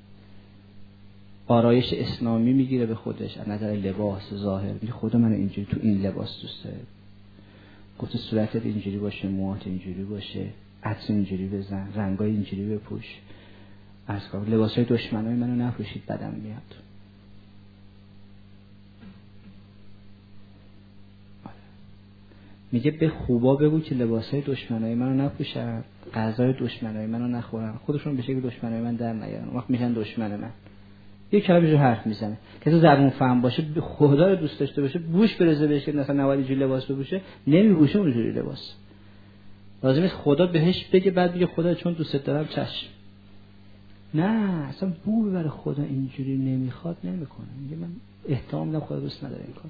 آرایش اسلامی میگیره به خودش، از نظر لباس ظاهر میگه خدا من اینجوری تو این لباس دوست داره، گفت صورتت اینجوری باشه، موهات اینجوری باشه، عطر اینجوری بزن، رنگای اینجوری بپوش، از کار لباسای دشمنای منو نپوشید بدم میاد. میگه به خوبا بگو که لباسای دشمنای منو نپوشن، غذای دشمنای منو نخورن، خودشون به شکل دشمنای من در نیارن، وقت میشن دشمن من. یه کلمه جو حرف میزنه که تو زبون فهم باشه، خدا رو دوست داشته باشه، بوش برزه بهش که مثلا نوادی جو لباس بپوشه، نمیپوشه اونجوری لباس. لازمه خدا بهش بگه بعد بگه خدا چون دوست دارم چشم. نه اصلا بو ببره خدا اینجوری نمیخواد نمیکنه. میگه من احترام میدم خدا دوست نداره این کار.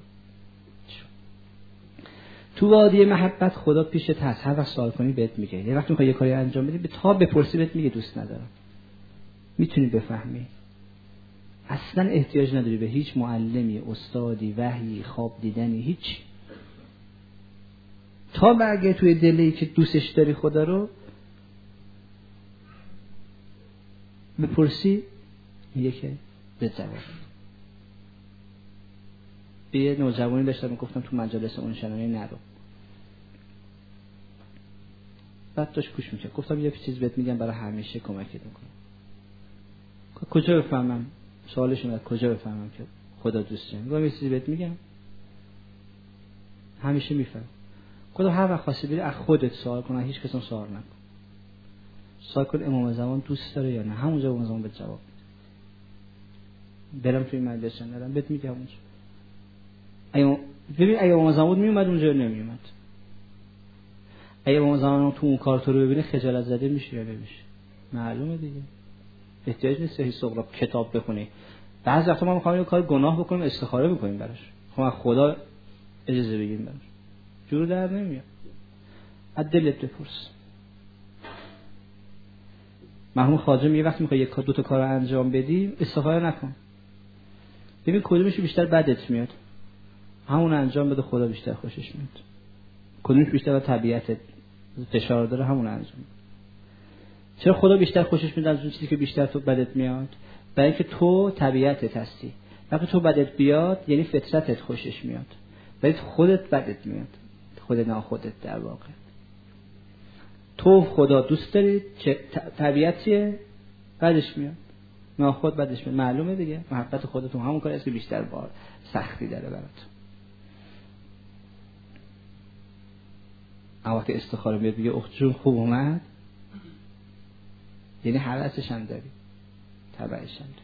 تو وادی محبت خدا پیشت هست، هر وقت سوال کنی بهت میگه. یه وقتی میخوای یه کاری انجام بدی به تا بپرسی بهت میگه دوست ندارم. میتونی بفهمی. اصلا احتیاج نداری به هیچ معلمی، استادی، وحی، خواب دیدنی، هیچ. تا بگه توی دلی که دوستش داری خدا رو بپرسی میگه که به جواب. به یه نوجوانی داشتم میگفتم تو مجالس اون شنانی نرو. بعد داشت گوش میکرد. گفتم یه چیز بهت میگم برای همیشه کمکت میکنه. کجا بفهمم؟ سوالش اومد کجا بفهمم که خدا دوست داره؟ گفتم یه چیزی بهت میگم همیشه میفهم. خدا هر وقت خواستی بری از خودت سوال کن، هیچ کس سوال نکن. سوال کن امام زمان دوست داره یا نه، همونجا امام زمان بهت جواب میده. برم توی مجلس نرم بهت میگه همونجا. اگه ببین اگه امام زمان میومد اونجا نمیومد. اگه امام زمان تو اون کار تو رو ببینه خجالت زده میشه یا نمیشه؟ معلومه دیگه. احتیاج نیست هیچ سغرا کتاب بخونی. بعضی وقتا ما میخوایم یه کار گناه بکنیم استخاره بکنیم براش. خب خدا اجازه بگیم براش. جور در نمیاد. از دلت بپرس. مرحوم خواجه میگه وقتی میخوای یک دو تا کارو انجام بدی استخاره نکن. ببین کدومش بیشتر بدت میاد. همون انجام بده، خدا بیشتر خوشش میاد. کدومش بیشتر به طبیعتت فشار داره همون انجام بده. چرا خدا بیشتر خوشش میاد از اون چیزی که بیشتر تو بدت میاد؟ برای اینکه تو طبیعتت هستی. وقتی تو بدت بیاد یعنی فطرتت خوشش میاد. ولی خودت بدت میاد. خود ناخودت در واقع. تو خدا دوست داری چه طبیعتیه بدش میاد. ناخود بدش میاد. معلومه دیگه. محبت خودت همون کاری است که بیشتر بار سختی داره برات. وقتی استخاره میاد میگه اخت جون خوب اومد، یعنی حواسش هم داری، تبعش هم داری.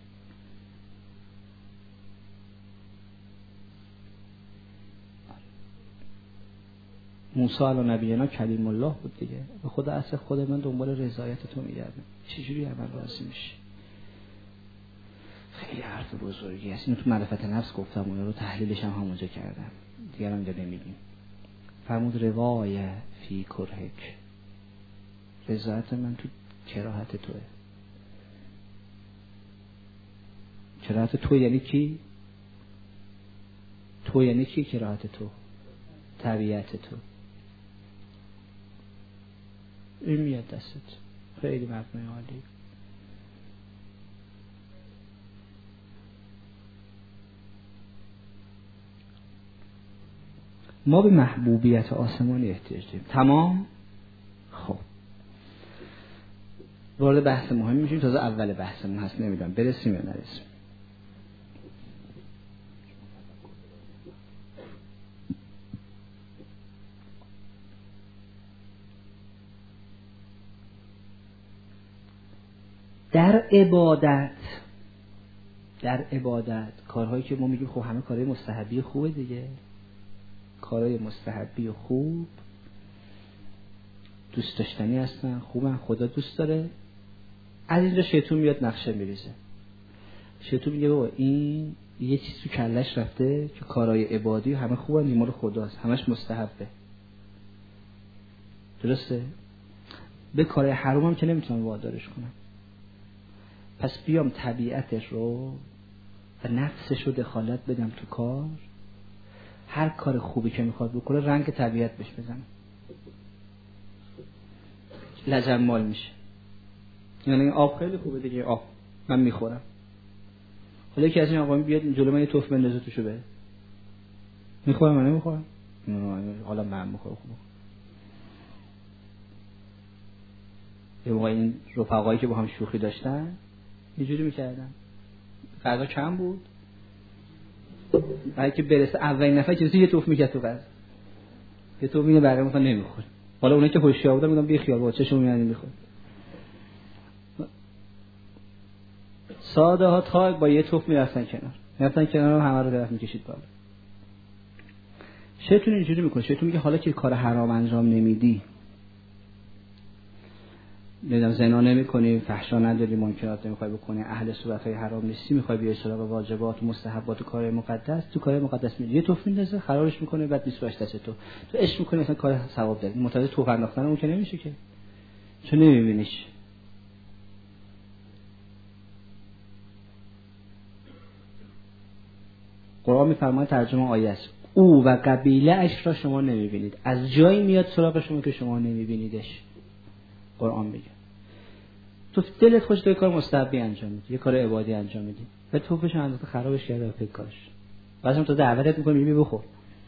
موسی علی نبینا کلیم الله بود دیگه. به خدا اصل خود من دنبال رضایت تو میگردم. چجوری من راضی میشی؟ خیلی حرف بزرگی است. اینو تو معرفت نفس گفتم، اون رو تحلیلش هم همونجا کردم. دیگه هم جا نمیگیم. فرمود روای فی کرهک. رضایت من تو کراهت توه. کراهت تو یعنی کی؟ تو یعنی کی کراهت تو؟ طبیعت تو. این میاد دستت. خیلی مبنای عالی. ما به محبوبیت آسمانی احتیاج داریم. تمام؟ خب وارد بحث مهم میشیم. تازه اول بحثمون هست، نمیدونم برسیم یا نرسیم. در عبادت در عبادت کارهایی که ما میگیم خب همه کارهای مستحبی خوبه دیگه، کارهای مستحبی و خوب دوست داشتنی هستن، خوبن، خدا دوست داره. از اینجا شیطان میاد نقشه میریزه. شیطان میگه بابا این یه چیز تو کلش رفته که کارهای عبادی همه خوبن، این مال خداست، همش مستحبه. درسته؟ به کارهای حرام هم که نمیتونم وادارش کنم. پس بیام طبیعتش رو و نفسش رو دخالت بدم تو کار. هر کار خوبی که میخواد بکنه رنگ طبیعت بهش بزنم، لجنمال میشه. یعنی آب خیلی خوبه دیگه، آب من میخورم. حالا یکی از این آقایون بیاد جلو من یه توف بندازه توشو بره، میخورم من نمیخورم؟ حالا من میخورم. خوبه یه موقع این رفقایی که با هم شوخی داشتن یه جوری میکردن، غذا کم بود، برای که برسه اولین نفر که یه توف میکرد تو غذا، یه توف میگه بقیه مثلا نمیخوره. حالا اونایی که هوشیار بودن میگن بی خیال با چشم میاد میخوره. ساده ها تا با یه توپ میرفتن کنار، میرفتن کنار همه رو درف میکشید بالا. شیطان اینجوری میکنه، شیطان میگه حالا که کار حرام انجام نمیدی، نمیدونم زنا نمیکنی، فحشا نداری، منکرات نمیخوای بکنی، اهل صورتهای حرام نیستی، میخوای بیای سراغ واجبات و مستحبات و کار مقدس، تو کار مقدس میری یه توپ میندازه خرابش میکنه، بعد میسپارش دست تو، تو عشق میکنی مثلا کار ثواب داری، متوجه توپ انداختن اون که نمیشه که، چون نمیبینیش. قرآن میفرماید ترجمه آیه است، او و قبیله اش را شما نمیبینید، از جایی میاد سراغ شما که شما نمیبینیدش. قرآن میگه تو دلت خوش تو کار مستحبی انجام میدی، یه کار عبادی انجام میدی، و توپش انداخته خرابش کرده و فکر کارش، بعدم تو دعوتت میکنی میگی بخور.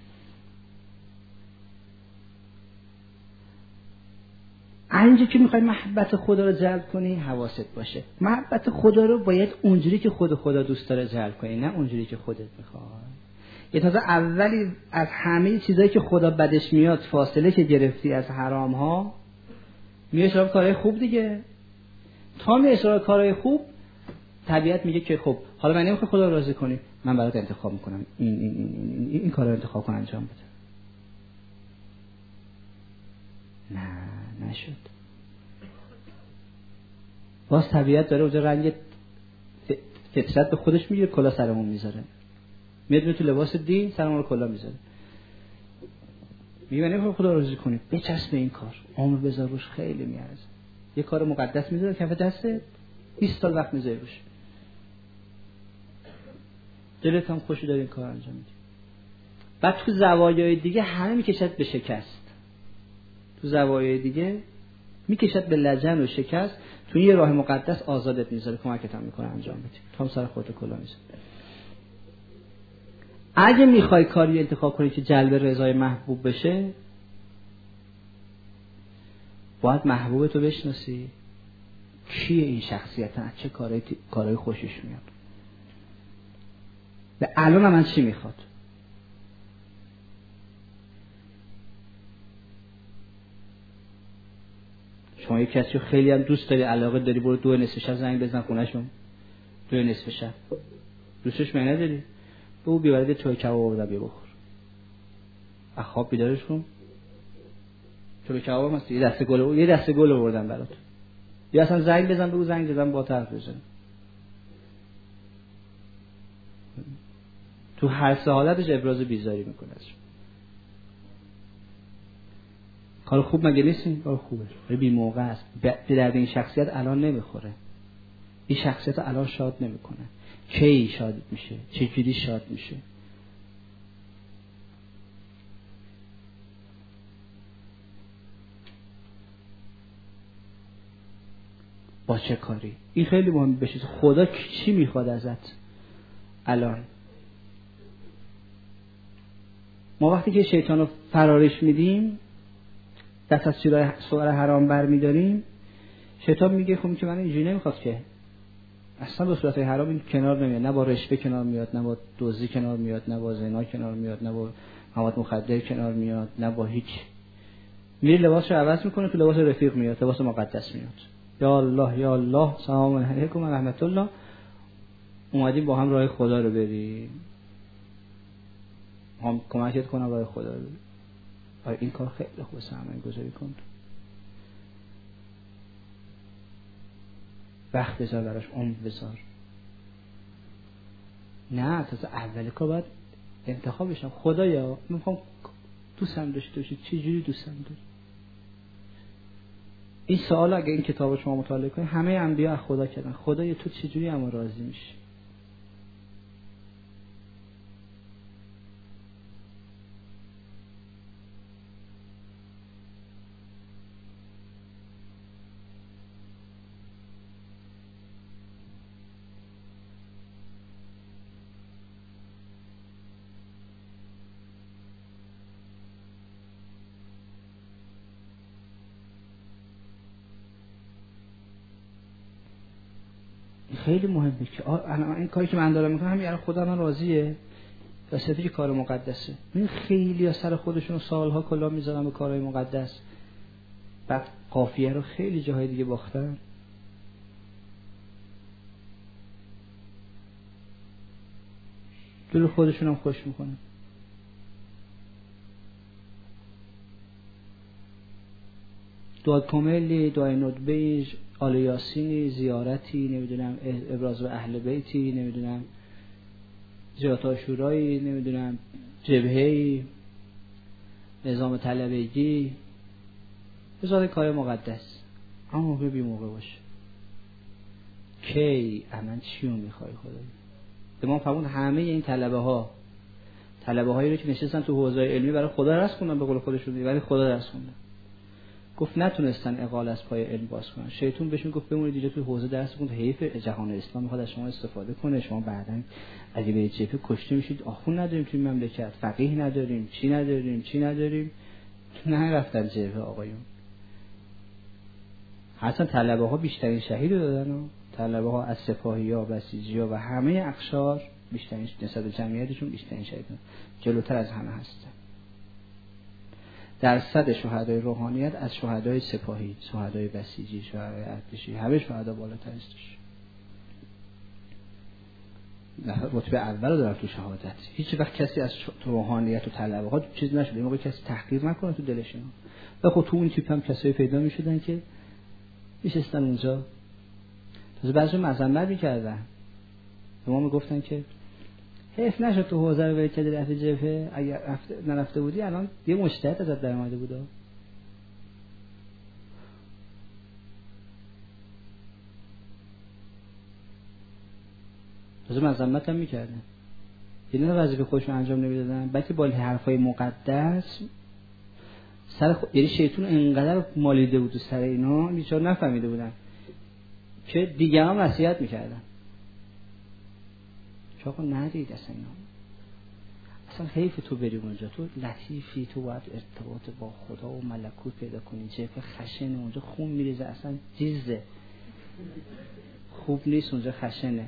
اینجا که میخوای محبت خدا رو جلب کنی حواست باشه، محبت خدا رو باید اونجوری که خود خدا دوست داره جلب کنی، نه اونجوری که خودت میخوای. یه تازه اولی از همه چیزایی که خدا بدش میاد فاصله که گرفتی از حرام ها، میای سراغ کارهای خوب دیگه. تا میای سراغ کارهای خوب طبیعت میگه که خب حالا من نمیخوام خدا رو راضی کنی، من برات انتخاب میکنم این این این این, این, این کارو انتخاب کن انجام بده. نه نشد. باز طبیعت داره اونجا رنگ فطرت به خودش میگیره، کلا سرمون میذاره، میاد تو لباس دین سرمون رو کلا میذاره، میگه نمیخوام خدا رو راضی کنی، بچسب به این کار، عمر بذار روش، خیلی میارزه. یه کار مقدس میذاره کف دستت، بیست سال وقت میذاری روش، دلت هم خوشی داره این کار انجام میدی. بعد تو زوایای دیگه همه میکشد به شکست، تو زوایای دیگه میکشد به لجن و شکست، تو یه راه مقدس آزادت میذاره، کمکت هم میکنه انجام بدی، تو هم سر خودت کلا میذاره. اگه میخوای کاری انتخاب کنی که جلب رضای محبوب بشه، باید محبوب تو بشناسی، کیه این شخصیت، از چه کارهای کارهای خوشش میاد، به الان من چی میخواد. شما یک کسی رو خیلی هم دوست داری، علاقه داری، برو دو نصف شب زنگ بزن خونه‌شون، دو نصف شب دوستش می نداری، بگو بیارید چای کباب آوردم بیا بخور، از خواب بیدارش کن، چای کباب هست، یه دسته گل یه دسته گل آوردم برات، یا اصلا زنگ بزن بگو زنگ بزن با طرف بزن. تو هر سه حالتش ابراز بیزاری میکنه ازش. کار خوب مگه نیست؟ کار خوبه، ولی بی موقع است، به درد این شخصیت الان نمیخوره، این شخصیت الان شاد نمیکنه. کی شاد میشه؟ چجوری شاد میشه؟ با چه کاری؟ این خیلی مهمه بشه. خدا چی میخواد ازت الان؟ ما وقتی که شیطان رو فرارش میدیم، دست از سوال حرام بر میداریم، شیطان میگه خب که من اینجوری نمیخواد که، اصلا به صورت حرام این کنار نمیاد، نه با رشوه کنار میاد، نه با دزدی کنار میاد، نه با زنا کنار میاد، نه با مواد مخدر کنار میاد، نه با هیچ. میره لباسشو عوض میکنه، تو لباس رفیق میاد، لباس مقدس میاد. یا الله یا الله سلام علیکم و رحمت الله، اومدیم با هم راه خدا رو بریم، هم کمکت کنم راه خدا رو بریم. آره این کار خیلی خوبه، سرمایه گذاری کن، وقت بذار براش، عمر بذار. نه تازه اول کار باید انتخاب بشم، خدایا من میخوام دوستم داشته باشی، چه جوری دوستم داری؟ این سوال اگه این کتاب شما مطالعه کنید، همه انبیا از خدا کردن، خدایا تو چه جوری اما راضی میشی؟ خیلی مهمه که این کاری که من دارم میکنم همین الان خدا من راضیه، واسه که کار مقدسه. این خیلی از سر خودشون سالها کلا میذارن به کارهای مقدس، بعد قافیه رو خیلی جاهای دیگه باختن. دل خودشون هم خوش میکنه. دعا کاملی، دعای ندبه، آل یاسینی، زیارتی، نمیدونم ابراز به اهل بیتی، نمیدونم زیارت عاشورایی، نمیدونم جبهه‌ای، نظام طلبگی، بذار کار مقدس. اما موقع بی موقع باشه. کی امن چی رو میخوای خدایی؟ امام فرمود همه این طلبه ها طلبه هایی رو که نشستن تو حوزه علمی برای خدا درس خوندن، به قول خودشون ولی خدا درس خوندن. گفت نتونستن اقال از پای علم باز کنن. شیطان بهشون گفت بمونید اینجا تو حوزه درس خوند، حیف جهان اسلام میخواد از شما استفاده کنه، شما بعداً اگه به جبهه کشته میشید. آخون نداریم توی مملکت، فقیه نداریم، چی نداریم چی نداریم نه رفتن جبهه آقایون. اصلا طلبه ها بیشترین شهید رو دادن و طلبه ها از سپاهی ها، بسیجی ها و همه اقشار بیشترین نسبت جمعیتشون بیشترین شهید دادن. جلوتر از همه هستن. درصد شهدای روحانیت از شهدای سپاهی، شهدای بسیجی، شهدای ارتشی، همه شهدا بالاتر هستش. رتبه اول رو دارن تو شهادت. هیچ وقت کسی از روحانیت و طلبه ها چیز نشده. این موقع کسی تحقیر نکنه تو دلشون. و خب تو اون تیپ هم کسایی پیدا میشدن که میشستن اونجا تازه بعضی مذمت میکردن. به ما میگفتن که حیف نشد تو حوزه رو برکت رفت جبهه، اگر رفته نرفته بودی الان یه مجتهد ازت در اومده بود. تازه مذمت هم میکردن. یعنی نه وظیفه خودشون انجام نمیدادن، بلکه با حرفای مقدس سر خود، یعنی شیطان انقدر مالیده بود تو سر اینا بیچاره نفهمیده بودن که دیگه هم نصیحت میکردن. چاقا نرید اصلا اینا. اصلا حیف تو بری اونجا، تو لطیفی، تو باید ارتباط با خدا و ملکوت پیدا کنی. جبهه خشنه اونجا، خون میریزه، اصلا جیزه، خوب نیست اونجا، خشنه.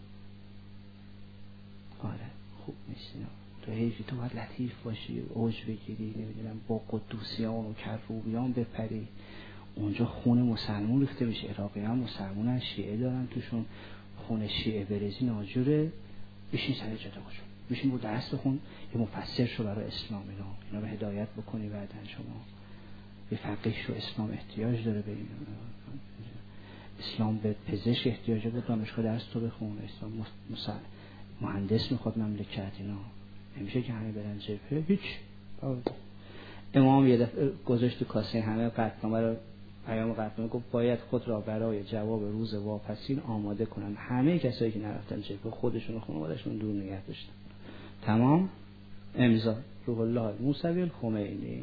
آره خوب نیست اینا. تو حیفی، تو باید لطیف باشی، اوج بگیری، نمیدونم با قدوسیان و کروبیان بپری. اونجا خون مسلمون ریخته میشه. عراقی هم مسلمون، شیعه دارن توشون، خون شیعه برزی ناجوره. بشین سر جدا باشون، بشین بود درست بخون، یه مفسر شو برای اسلام. اینا اینا رو هدایت بکنی. بعدن شما به فقیه شو، اسلام احتیاج داره به این. اسلام به پزشک احتیاج داره، دانشگاه درس تو بخون. اسلام مسلم مهندس میخواد مملکت. اینا نمیشه که همه برن جبهه. هیچ. امام یه دفعه گذاشت تو کاسه همه قطعنامه رو، پیام قطعنامه، گفت باید خود را برای جواب روز واپسین آماده کنن. همه کسایی که نرفتن جبهه خودشون و خانواده‌شون دور نگه داشتن. تمام. امضا روح الله موسوی الخمینی.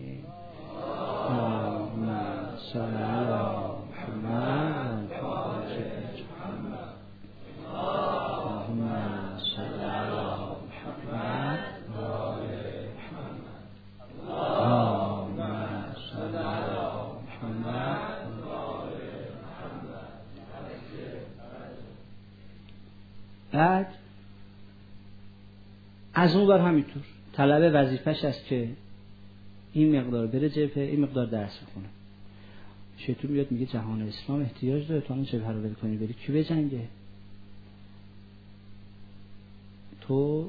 اللهم صل علی محمد و آل محمد. اللهم صل علی محمد و آل محمد. اللهم صل علی محمد و آل محمد. بعد از اون بر همینطور طلب وظیفش است که این مقدار بره جبهه، این مقدار درس بخونه. شیطان میاد میگه جهان اسلام احتیاج داره تو الان جبهه رو ول کنی بری کی بجنگه؟ تو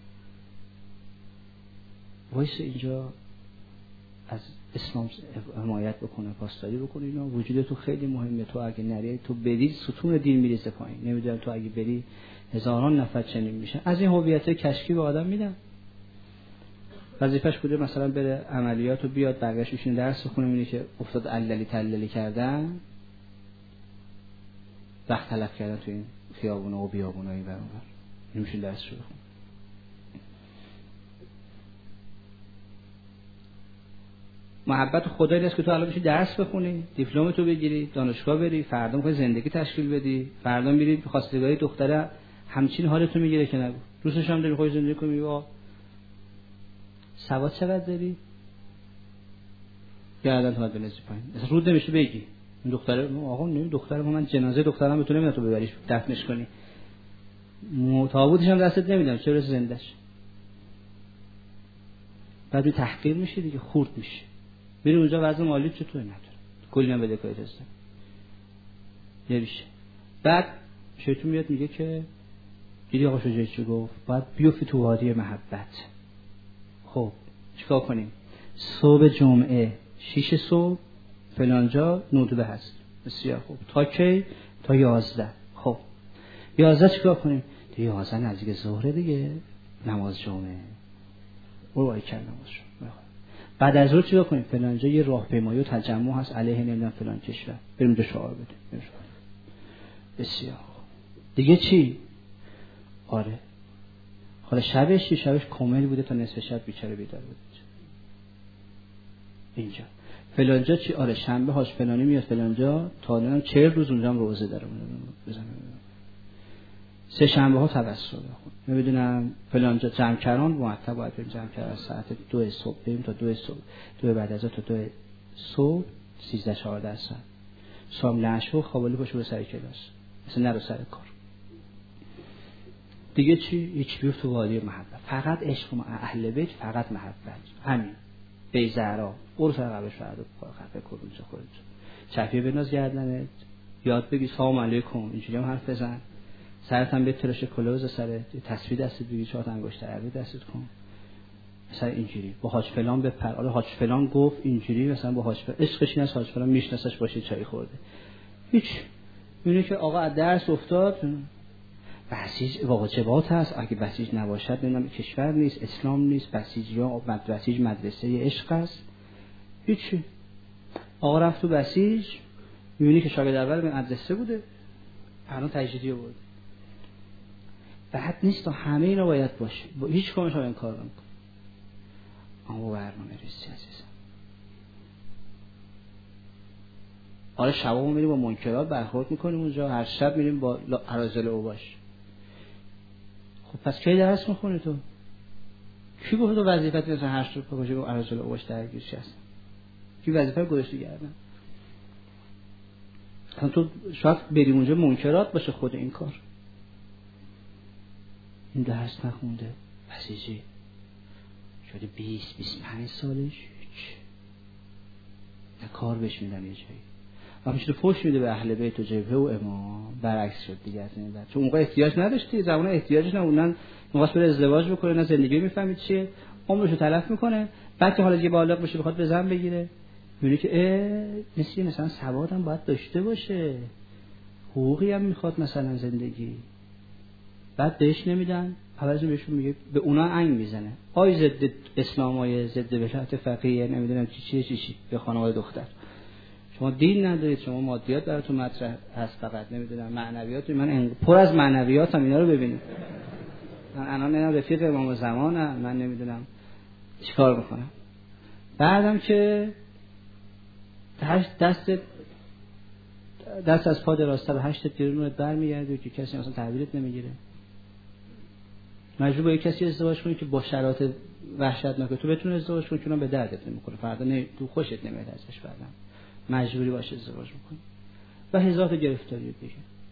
وایس اینجا از اسلام حمایت بکنه، پاسداری بکنه. اینا وجود تو خیلی مهمه. تو اگه نری، تو بری ستون دین میریزه پایین. نمیدونم تو اگه بری هزاران نفر چنین میشن. از این هویت کشکی به آدم میدن. وظیفش بوده مثلا بره عملیات و بیاد برگشت بشینه درس بخونه، میبینه که افتاد عللی تللی کردن، وقت تلف کردن تو این خیابونا و بیابونایی برابر. نمیشه درس شروع کنه. محبت خدا اینه که تو الان بشی درس بخونی، دیپلمتو بگیری، دانشگاه بری، فردا میخوای زندگی تشکیل بدی، فردا میری به خواستگاری دختره همچین حالتو میگیره که نگو. روزش هم داری میخوای زندگی کنی، وا سواد چقدر داری؟ گردن تو بنزی پایین. اصلا رود نمیشه بگی این دختره، آقا نه دختره من جنازه دخترم بتونم نمیدونم تو ببریش دفنش کنی. تابوتش هم دستت نمیدم چه برسه زندهش. بعد تحقیر میشی دیگه، خورد میشی. میری اونجا وضع مالی چطور نداره، کلی هم بده کاری هست نمیشه. بعد شیطان میاد میگه که دیدی آقا شجاعی چی گفت؟ باید بیفتی تو وادی محبت. خب چیکار کنیم؟ صبح جمعه شیش صبح فلانجا ندبه هست. بسیار خوب. تا کی؟ تا یازده. خب یازده چیکار کنیم؟ دیگه یازده نزدیک ظهر دیگه، نماز جمعه. برو وای کردم نماز جمعه. بعد از ظهر چیکار کنیم؟ فلانجا یه راهپیمایی و تجمع هست علیه نمیدونم فلان کشور. بریم دو شعار بدیم. بسیار خوب. دیگه چی؟ آره. حالا شبش چی؟ شبش کامل بوده تا نصف شب بیچاره بیدار بوده. اینجا فلانجا چی؟ آره شنبه هاش فلانی میاد فلانجا تا الان چهل روز اونجا هم روزه داره بزنه. سه شنبه ها توسل خود نمیدونم فلانجا جمع‌کران مرتب باید بریم جمع‌کران از ساعت دو صبح بریم تا دو صبح، دو بعد از تا دو صبح سیزده چهارده ساعت شام نشو خوابالی باشه رو سر کلاس مثلا نرو سر کار. دیگه چی؟ هیچ بیفت تو وادی محبت، فقط عشق و اهل بیت، فقط محبت. همین بیزارا برو سر قبرش فردا خفه کن اونجا خودت چفیه بناز گردنت، یاد بگی سلام علیکم اینجوری هم حرف بزن، سرت هم بترش کلوز سرت، تسبیح دستت بگی چهار تا انگشت عربی دستت کن مثلا اینجوری با حاج فلان بپر. حالا حاج فلان گفت اینجوری مثلا با حاج فلان عشقش این از حاج فلان میشناسش باشه چای خورده هیچ میونه که آقا از درس افتاد بسیج واجبات هست، اگه بسیج نباشد نمیدونم کشور نیست، اسلام نیست، بسیج یا بسیج مدرسه عشق است. هیچی آقا رفت تو بسیج میبینی که شاگرد اول به مدرسه بوده الان تجدیدی بود، بعد نیست تا همه اینا باید باشه با هیچ کامش ها این کار نمیکنه. اما برنامه ریزی عزیزم حالا شبا میریم با منکرات برخورد میکنیم اونجا، هر شب میریم با اراذل اوباش. خب پس کی درس میخونی تو؟ کی گفت تو وظیفت مثلا هر شب باشه با اراذل اوباش درگیر شی هست؟ کی وظیفه گذاشته گردن؟ مثلا تو شاید بری اونجا منکرات باشه خود این کار. این درس نخونده بسیجی شده بیست بیست و پنج سالش نه کار بهش میدن یه جایی و میشه فوش میده به اهل بیت و جبهه و امام، برعکس شد دیگه از این بعد چون اونقدر احتیاج نداشتی، زمان احتیاجش نبودن می‌خواست بره ازدواج بکنه نه زندگی میفهمید چیه، عمرشو تلف میکنه، بعد که حالا دیگه بالغ بشه بخواد به زن بگیره میگه که اه مثلا مثلا سوادم باید داشته باشه، حقوقی هم میخواد مثلا زندگی، بعد بهش نمیدن، عوض بهشون میگه به اونا انگ میزنه آی ضد اسلام های ضد ولایت فقیه نمیدونم چی چی چی چی به خانواده دختر شما دین ندارید، شما مادیات براتون مطرح هست فقط نمیدونم معنویات، من پر از معنویاتم اینا رو ببینید من الان اینا رفیق امام زمانم من نمیدونم چیکار میکنم، بعدم که دست دست از پا درازتر و هشت درونت برمیگرده که کسی مثلا تحویلت نمیگیره، مجبور با یک کسی ازدواج کنی که با شرایط وحشتناک تو بتونه ازدواج کنی که اونم به دردت نمیخوره، فردا نه تو خوشت نمیاد ازش، بعدم مجبوری باشه ازدواج میکنی و هزار تا گرفتاری دیگه.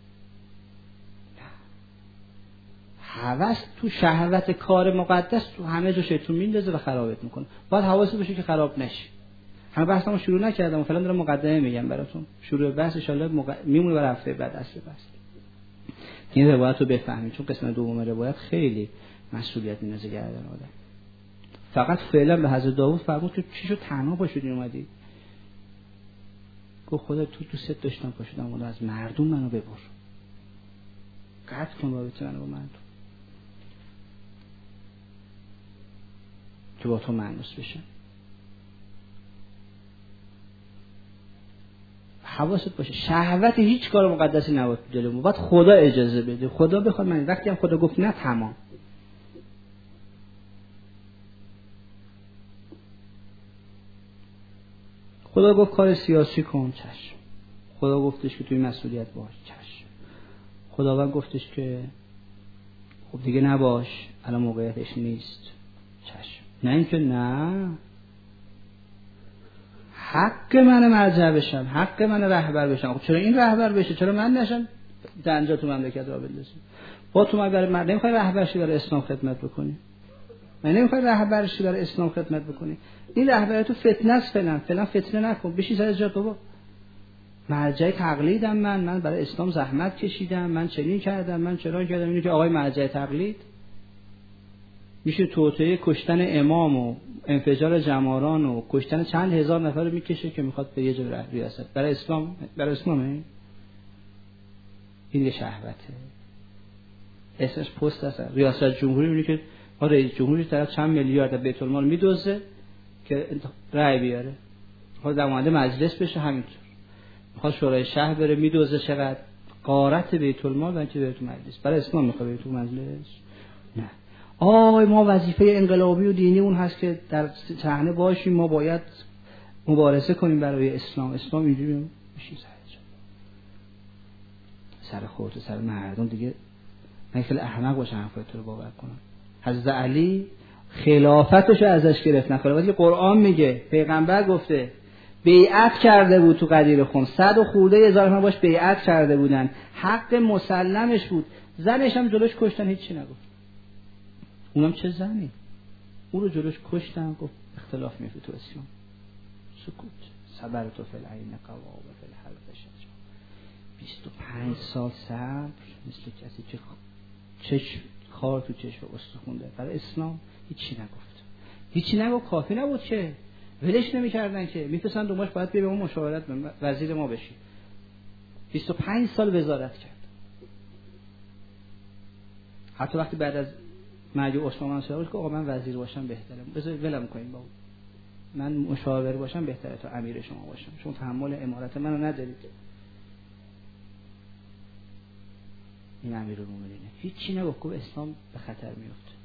هوس تو شهوت کار مقدس تو همه جا شیطون میندازه و خرابت میکنه، باید حواست باشه که خراب نشی. همه بحثمو شروع نکردم و فعلا دارم مقدمه میگم براتون، شروع بحث ان شاء الله مق... میمونه برای هفته بعد اصل بحث. این روایت رو بفهمید چون قسمت دوم روایت خیلی مسئولیت میندازه گردن آدم. فقط فعلا به حضرت داوود فرمود که چی شو تنها پاشدی اومدی؟ گفت خدا تو تو ست داشتم پاشدم اون از مردم منو ببر. قطع کن رابطه منو با مردم. که با تو مانوس بشه. حواست باشه شهوت هیچ کار مقدسی نباید تو دلمون، باید خدا اجازه بده، خدا بخواد من وقتی هم خدا گفت نه تمام. خدا گفت کار سیاسی کن چشم، خدا گفتش که توی مسئولیت باش چشم، خداوند گفتش که خب دیگه نباش الان موقعیتش نیست چشم، نه اینکه نه حق من مرجع بشم، حق من رهبر بشم. خب چرا این رهبر بشه چرا من نشم دنجا تو مملکت را بندازم؟ با تو مگر مرد نمیخوای رهبر شی برای اسلام خدمت بکنی؟ من نمیخوای رهبر شی برای اسلام خدمت بکنی؟ این رهبر تو فتنه است، فعلا فعلا فتنه نکن، بشی سر جات بابا. مرجع تقلیدم، من من برای اسلام زحمت کشیدم، من چنین کردم، من چرا کردم. اینو که آقای مرجع تقلید میشه توطئه کشتن امام و انفجار جماران و کشتن چند هزار نفر رو میکشه که میخواد به یه جای ریاست. برای اسلام برای اسلامه. این یه شهوته، اسمش پست هست. ریاست جمهوری میگه که رئیس جمهوری طرف چند میلیارد بیت المال میدوزه که رأی بیاره، خود نماینده مجلس بشه، همینطور میخواد شورای شهر بره میدوزه چقدر غارت بیت المال و چه بیت مجلس. برای اسلام میخواد بیت مجلس؟ نه. آه ما وظیفه انقلابی و دینی اون هست که در صحنه باشیم، ما باید مبارزه کنیم برای اسلام. اسلام اینجوری میشه سر خودت سر مردم دیگه. من خیلی احمق باشم حرفای تو رو باور کنم. حضرت علی خلافتش رو ازش گرفتن. خلافتی که قرآن میگه، پیغمبر گفته بیعت کرده بود تو غدیر خون، صد و خورده هزار نفر باش بیعت کرده بودن، حق مسلمش بود. زنش هم جلوش کشتن، هیچی نگفت. اونم چه زنی؟ اون رو جلوش کشتن، گفت اختلاف میفته تو اسلام. سکوت. صبر تو فی العین قوا و فی الحلق شجاع. بیست و پنج سال صبر، مثل کسی که چشم خار تو چشم استخون داره. برای اسلام هیچی نگفت. هیچی نگفت، کافی نبود که ولش نمی‌کردن که می‌فرستن دنبالش، باید بیا به ما مشاورت وزیر ما بشی. بیست و پنج سال وزارت کرد. حتی وقتی بعد از مرگ عثمان منصوری گفت آقا من وزیر باشم بهتره، بذار ولم کنین بابا، من مشاور باشم بهتره تا امیر شما باشم، چون تحمل امارت منو ندارید. این امیرالمومنینه. هیچی نگفت، گفت اسلام به خطر میفته.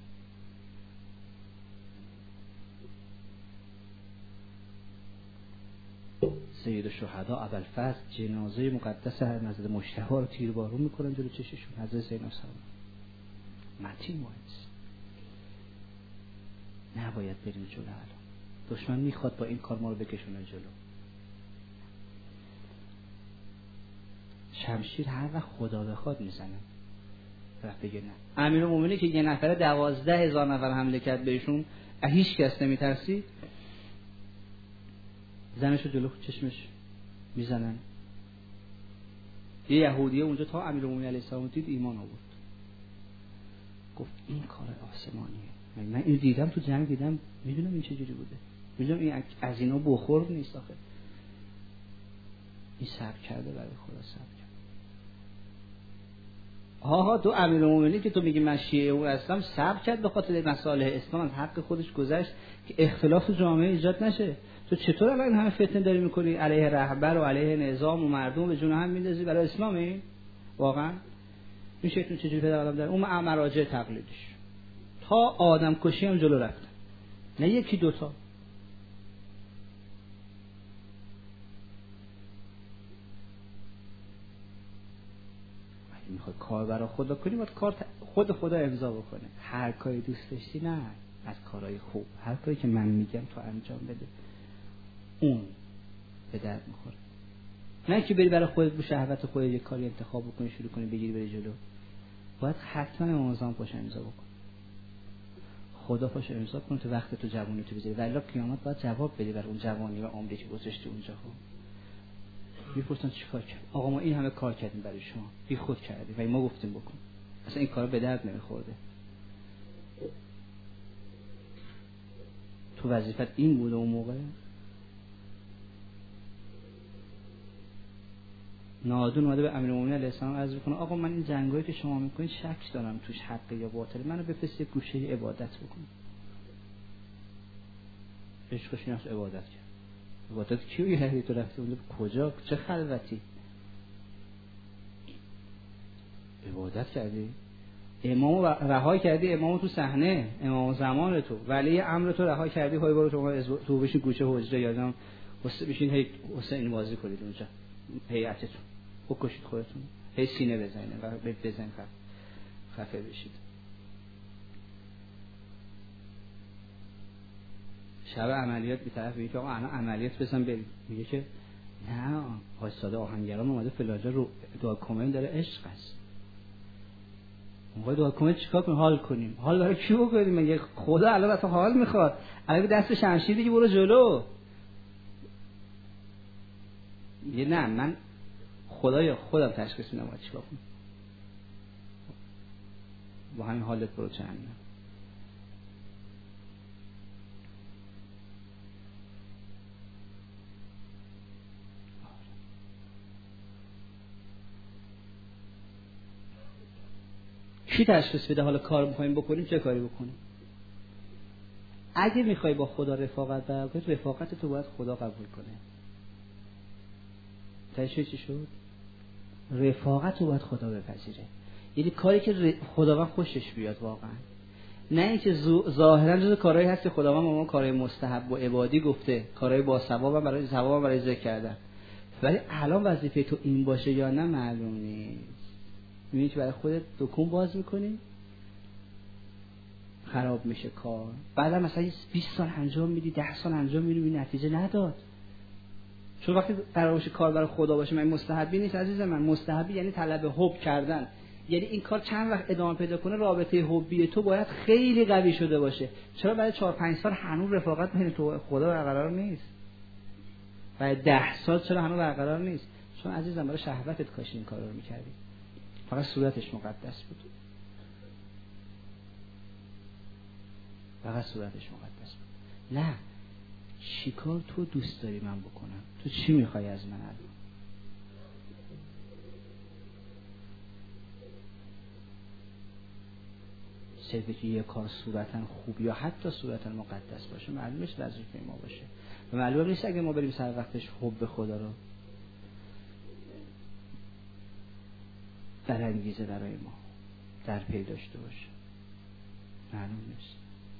سید الشهدا ابوالفضل جنازه مقدس حضرت مجتبی رو تیربارون میکنن جلو چششون. حضرت زینب سلام متین وایس. نباید بریم جلو. الان دشمن میخواد با این کار ما رو بکشونه جلو. شمشیر هر وقت خدا بخواد میزنه. رفت بگه نه. امیرالمومنین که یه نفره دوازده هزار نفر حمله کرد بهشون، هیچ کس نمیترسی، زنشو جلو چشمش میزنن. یه یهودیه اونجا تا امیرالمومنین علیه السلام دید ایمان آورد، گفت این کار آسمانیه. من اینو دیدم تو جنگ، دیدم، میدونم این چجوری بوده، میدونم این از اینا بخور نیست آخه. این صبر کرده برای خدا، صبر کرده. آها تو امیرالمومنین که تو میگی من شیعه او هستم، صبر کرد به خاطر مصالح اسلام، از حق خودش گذشت که اختلاف جامعه ایجاد نشه. تو چطور الان همه فتنه داری میکنی علیه رهبر و علیه نظام و مردم به جون هم میندازی برای اسلامی؟ واقعا این شیطان چجوری پدر آدم داره؟ اون مراجع تقلیدش تا آدم کشی هم جلو رفتن، نه یکی دوتا. میخوای کار برای خدا کنی، باید کار خود خدا امضا بکنه. هر کاری دوست داشتی، نه از کارهای خوب، هر کاری که من میگم تو انجام بده، اون به درد میخوره. نه که بری برای خودت به شهوت خودت یه کاری انتخاب بکنی، شروع کنی بگیری بری جلو. باید حتما امام زمان پاش امضا بکن، خدا پاش امضا کنه تو وقت تو جوانی تو بذاری، ولی قیامت باید جواب بدی برای اون جوانی و عمری که گذاشتی اونجا. خب میپرسن چیکار کرد؟ آقا ما این همه کار کردیم برای شما، بی خود کردی و ما گفتیم بکن، اصلا این کارا به درد نمیخورده. تو وظیفت این بوده اون موقع؟ نادون اومده به امیرالمومنین علیه السلام عرض میکنه آقا من این جنگایی که شما میکنید شک دارم توش حقه یا باطله، منو بفرست یه گوشه عبادت بکنم. عشقش این عبادت کرد. عبادت کیو یه تو رفتی اونجا کجا؟ چه خلوتی؟ عبادت کردی؟ امامو رها کردی، امامو تو صحنه، امام زمان تو، ولی امر تو رها کردی، های برو تو تو بشین گوشه حجره یادم واسه بشین هی حسین بازی کنید اونجا هیئتتون، بکشید خودتون، هی سینه بزنید و بزنید خفه بشید. شب عملیات بی طرف میگه آقا الان عملیات بزن بریم، میگه که نه حاج ساده آهنگران اومده فلانجا رو داکومنت داره، عشق است. اون داکومنت چیکار کنیم؟ حال کنیم. حال برای کی بکنیم؟ میگه خدا الان واسه حال میخواد. الان دست شمشیر دیگه برو جلو. میگه نه من خدایا خودم تشخیص میدم باید چیکار کنم، با همین حالت برو جهنم. کی تشخیص بده حالا کار می‌خوایم بکنیم چه کاری بکنیم؟ اگه میخوای با خدا رفاقت برقرار کنی، رفاقت تو باید خدا قبول کنه. تاشه چی شد؟ رفاقت رو باید خدا بپذیره. یعنی کاری که خداوند خوشش بیاد واقعا، نه اینکه ظاهرا جز کارهایی هست که خداوند به ما کارهای مستحب و عبادی گفته، کارهای با ثواب برای ثواب برای ذکر کردن، ولی الان وظیفه تو این باشه یا نه معلوم نیست. میبینی که برای خودت دکون باز میکنی، خراب میشه کار. بعدا مثلا بیست سال انجام میدی، ده سال انجام میدی، این نتیجه نداد. چون وقتی قرار باشه کار برای خدا باشه، من مستحبی نیست عزیز من. مستحبی یعنی طلب حب کردن، یعنی این کار چند وقت ادامه پیدا کنه، رابطه حبی تو باید خیلی قوی شده باشه. چرا برای چهار پنج سال هنوز رفاقت بین تو خدا برقرار نیست؟ برای ده سال چرا هنوز برقرار نیست؟ چون عزیزم برای شهوتت کاش این کارا رو می‌کردی، فقط صورتش مقدس بود، فقط صورتش مقدس بود. نه، چیکار تو دوست داری من بکنم؟ تو چی میخوای از من الان؟ صرفی که یه کار صورتاً خوب یا حتی صورتاً مقدس باشه معلومش وظیفه ما باشه و معلوم نیست اگه ما بریم سر وقتش حب خدا رو برانگیزه برای ما در پی داشته باشه، معلوم نیست.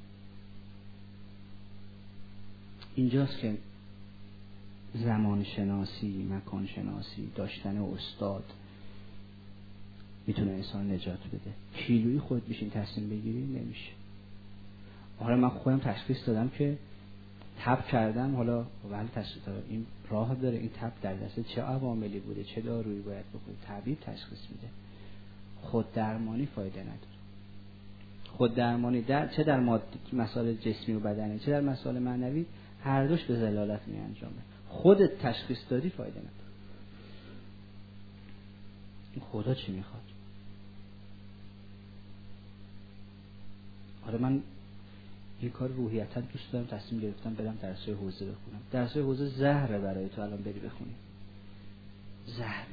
اینجاست که زمان شناسی، مکان شناسی، داشتن استاد میتونه انسان نجات بده. کیلویی خود بشین تصمیم بگیری نمیشه. حالا من خودم تشخیص دادم که تب کردم، حالا ولی تشخیص دادم این راه داره، این تب در دست چه عواملی بوده، چه دارویی باید بخوری. طبیب تشخیص میده. خود درمانی فایده نداره. خود درمانی در چه در مسائل جسمی و بدنی چه در مسائل معنوی هر دوش به ضلالت می انجامه. خودت تشخیص دادی فایده نداره. خدا چی میخواد؟ آره من این کار روحیتا دوست دارم، تصمیم گرفتم برم درسای حوزه بخونم. درسای حوزه زهره برای تو الان بری بخونی، زهره.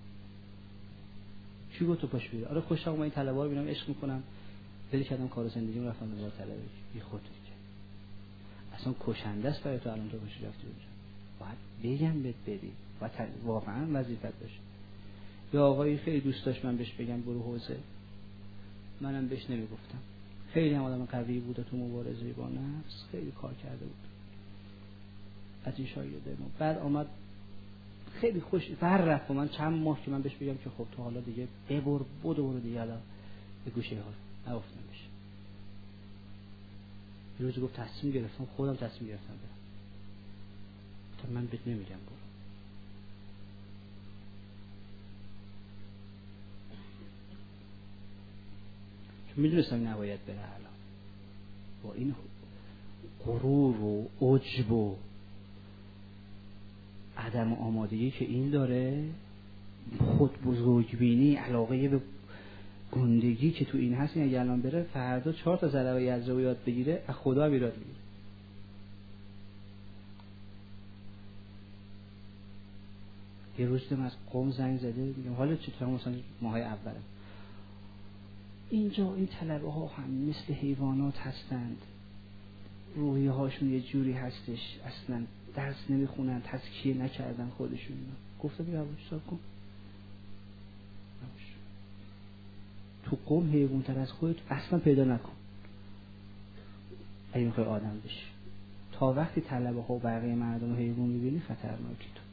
چی گفت تو پاش بیره؟ آره خوشم اومد این طلبه رو ببینم، عشق میکنم، ولی کردم کار زندگیم رفتم دنبال طلبه. بی خود اصلا کشنده است برای تو الان تو باشی رفتی اونجا. باید بگم بهت بری، باید واقعا وظیفت باشه. یا آقایی خیلی دوست داشت من بهش بگم برو حوزه، منم بهش نمیگفتم. خیلی هم آدم قوی بود تو مبارزه با نفس، خیلی کار کرده بود از این شاگرده ما. بعد آمد خیلی خوش بر رفت و من چند ماه که من بهش بگم که خب تو حالا دیگه ببر بدو برو دیگه، حالا به گوشه ها نگفتم بشه. یه روز گفت تصمیم گرفتم، خودم تصمیم گرفتم برم، تا من بهت نمیگم برو. چون میدونستم نباید بره الان با این غرور و عجب و عدم آمادگی که این داره، خود بزرگبینی، علاقه به گندگی که تو این هست، این اگه الان بره فردا چهار تا ضربه یزدی رو یاد بگیره از خدا هم ایراد میگیره. یه روز دیدم از قم زنگ زده، میگم حالا چطور؟ مثلا ماهای اولم اینجا این طلبه ها هم مثل حیوانات هستند، روحی هاشون یه جوری هستش، اصلا درس نمیخونن، تزکیه نکردن خودشون. گفتم بیا باش کن، تو قم حیوان تر از خودت اصلا پیدا نکن اگه میخوای آدم بشی. تا وقتی طلبه ها و بقیه مردم حیوان میبینی خطرناکی. تو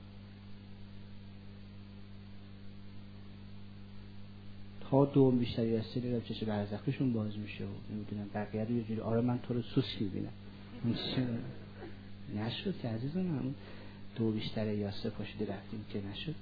تا دوم بیشتری از سری رب چشه برزخشون باز میشه و نمیدونم بقیه رو یه جوری آره من تو رو سوس میبینم. نشد که عزیز من، دو بیشتر یاسه پاشیده رفتیم که نشد.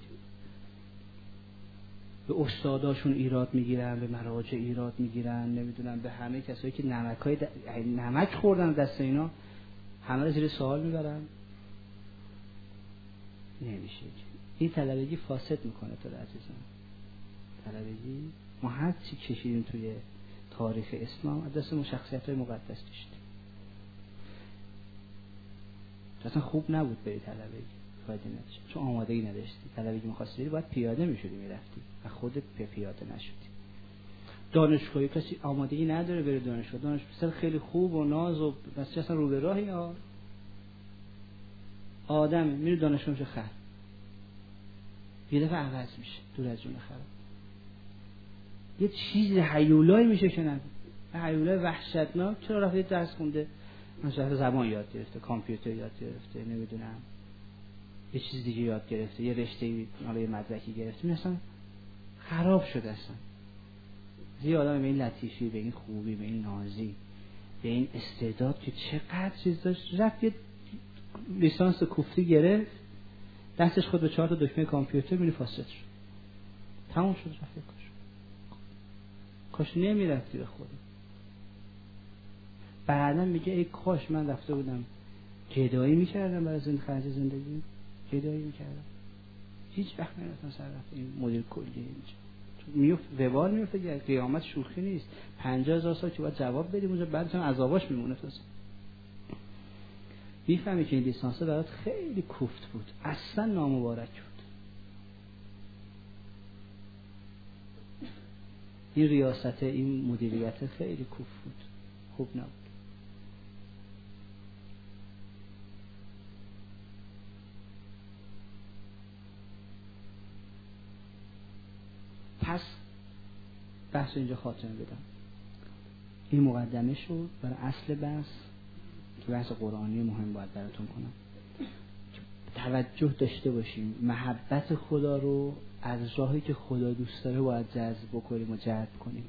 به استاداشون ایراد میگیرن، به مراجع ایراد میگیرن، نمیدونم به همه کسایی که نمکای د... نمک خوردن دست اینا همه رو زیر سوال میبرن. نمیشه. این طلبگی فاسد میکنه تو رو عزیزم. طلبگی ما هر چی کشیدیم توی تاریخ اسلام از دست ما شخصیت‌های مقدس داشتیم. اصلا خوب نبود بری طلبگی، فایده نداشت چون آمادگی نداشتی. طلبگی می‌خواستی بری باید پیاده می‌شدی میرفتی و خودت پیاده نشدی. دانشگاهی کسی آمادگی نداره بره دانشگاه. دانشگاه خیلی خوب و ناز و بس اصلا رو به راهی ها آدم میره دانشگاه میشه خر، یه دفعه عوض میشه دور از جون خراب، یه چیز هیولایی میشه که نه هیولای وحشتناک. چرا رفته درس خونده مثلا زبان یاد گرفته، کامپیوتر یاد گرفته، نمیدونم یه چیز دیگه یاد گرفته، یه رشته حالا یه مدرکی گرفته، مثلا خراب شده اصلا. یه آدم به این لطیفی، به این خوبی، به این نازی، به این استعداد که چقدر چیز داشت، رفت یه لیسانس کوفتی گرفت، دستش خود به چهار تا دکمه کامپیوتر میری فاسد شد، تموم شد، رفت کاش کاش نمیرفتی به خودم. بعدا میگه ای کاش من رفته بودم گدایی میکردم برای زندگی، خرج زندگی گدایی میکردم، هیچ وقت نرفتم سر رفت این مدیر کلی اینجا میفت وبال میفته، قیامت شوخی نیست. پنجاه هزار سال که باید جواب بدیم اونجا، بعدش هم عذاباش میمونه. تو میفهمی که این لیسانس برات خیلی کوفت بود، اصلا نامبارک بود. این ریاست، این مدیریت خیلی کوفت بود، خوب نبود. پس بحث اینجا خاتمه بدم. این مقدمه شد برای اصل بحث که بحث قرآنی مهم باید براتون کنم. توجه داشته باشیم محبت خدا رو از راهی که خدا دوست داره باید جذب بکنیم و جلب کنیم.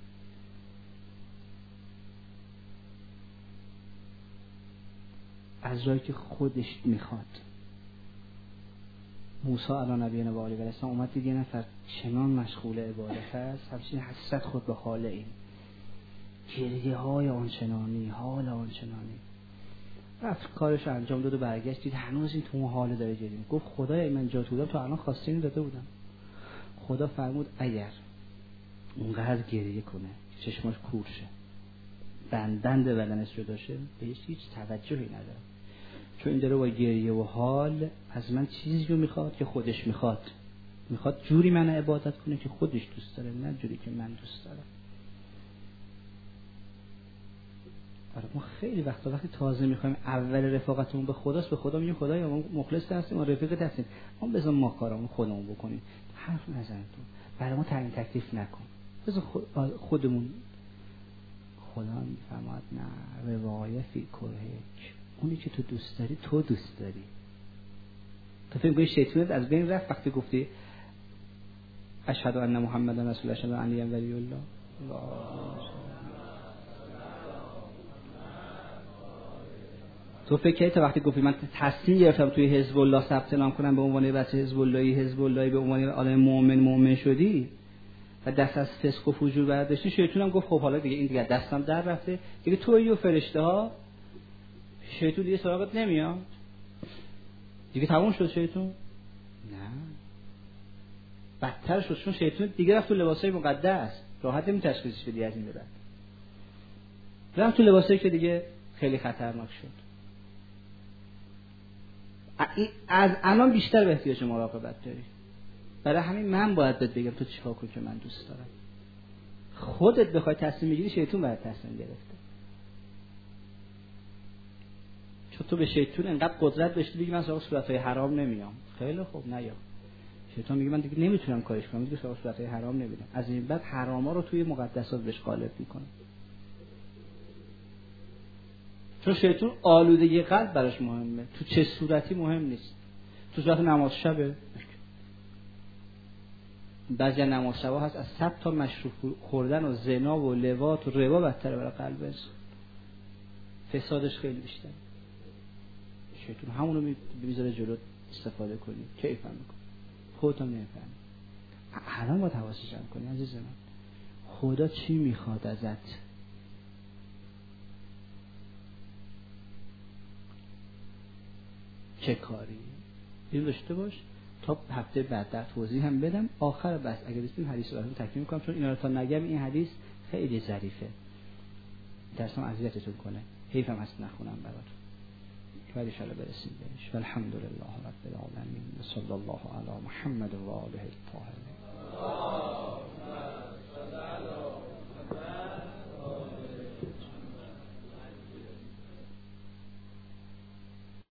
از راهی که خودش میخواد. موسی علی نبینا و آله و السلام اومد دید یه نفر چنان مشغول عبادت است، همچنین حسرت خود به حال این گریه های آنچنانی، حال آنچنانی، رفت کارش انجام داد و برگشت دید هنوز این تو اون حال داره گریه. گفت خدای من جا تو بودم تو الان خواسته اینو داده بودم. خدا فرمود اگر اونقدر گریه کنه چشماش کور شه، بندند بدنش جدا شه، بهش هیچ توجهی نداره، چون این داره با گریه و حال از من چیزی رو میخواد که خودش میخواد. میخواد جوری من عبادت کنه که خودش دوست داره، نه جوری که من دوست دارم. آره ما خیلی وقتا وقتی تازه میخوایم اول رفاقتمون به خداست، به خدا میگیم خدایا ما مخلص هستیم، ما رفیقت هستیم، ما بذار ما کارامون خودمون بکنیم، حرف نزن تو، برای ما تعیین تکلیف نکن، بذار خودمون. خدا میفرماد نه روایه فی کرهک، اونی که تو دوست داری تو دوست داری. تو فکر می‌کنی شیطانت از بین رفت وقتی گفتی اشهد ان محمدن رسول الله، اشهد ان علی ولی الله. تو فکر کردی تا وقتی گفتی من تصمیم گرفتم توی حزب الله ثبت نام کنم به عنوان بچه حزب اللهی، حزب اللهی به عنوان آدم مؤمن مؤمن شدی و دست از فسق و فجور برداشتی، شیطان هم گفت خب حالا دیگه این دیگه دستم در رفته دیگه، تویی و فرشته ها، شیطان دیگه سراغت نمیاد دیگه، تموم شد شیطان. نه بدتر شد، چون شیطان دیگه رفت تو لباسای مقدس، راحت نمی تشخیصش بدی از این به بعد، رفت تو لباسایی که دیگه خیلی خطرناک شد. از الان بیشتر به احتیاج مراقبت داری. برای همین من باید بهت بگم تو چیکار کن که من دوست دارم. خودت بخوای تصمیم بگیری شیطان باید تصمیم گرفته، چون تو به شیطان انقدر قدرت داشتی بگی من سراغ صورتهای حرام نمیام. خیلی خوب نیا. شیطان میگه من دیگه نمیتونم کارش کنم، دیگه سراغ صورتهای حرام نمیرم، از این بعد حراما رو توی مقدسات بهش غالب میکنه. چون شیطان آلودگی قلب براش مهمه، تو چه صورتی مهم نیست. تو صورت نماز شبه، بعضی نماز شبا هست از صد تا مشروب خوردن و زنا و لواط و ربا بدتره برای قلبش، فسادش خیلی بیشتره. شیطان همونو میذاره جلو استفاده کنی، کیف هم میکنی، خودت هم نمیفهمی. الان باید حواست جمع کنی عزیز من، خدا چی میخواد ازت؟ چه کاری؟ اینو داشته باش تا هفته بعد در توضیح هم بدم. آخر بس اگه بستیم حدیث رو تکمیل کنم، چون اینا رو تا نگم این حدیث خیلی ظریفه، درستم اذیتتون کنه، حیفم هست نخونم براتون، ولی ان شاء الله برسیم بهش. والحمدلله رب العالمین و صلی الله علی محمد و آله الطاهرین.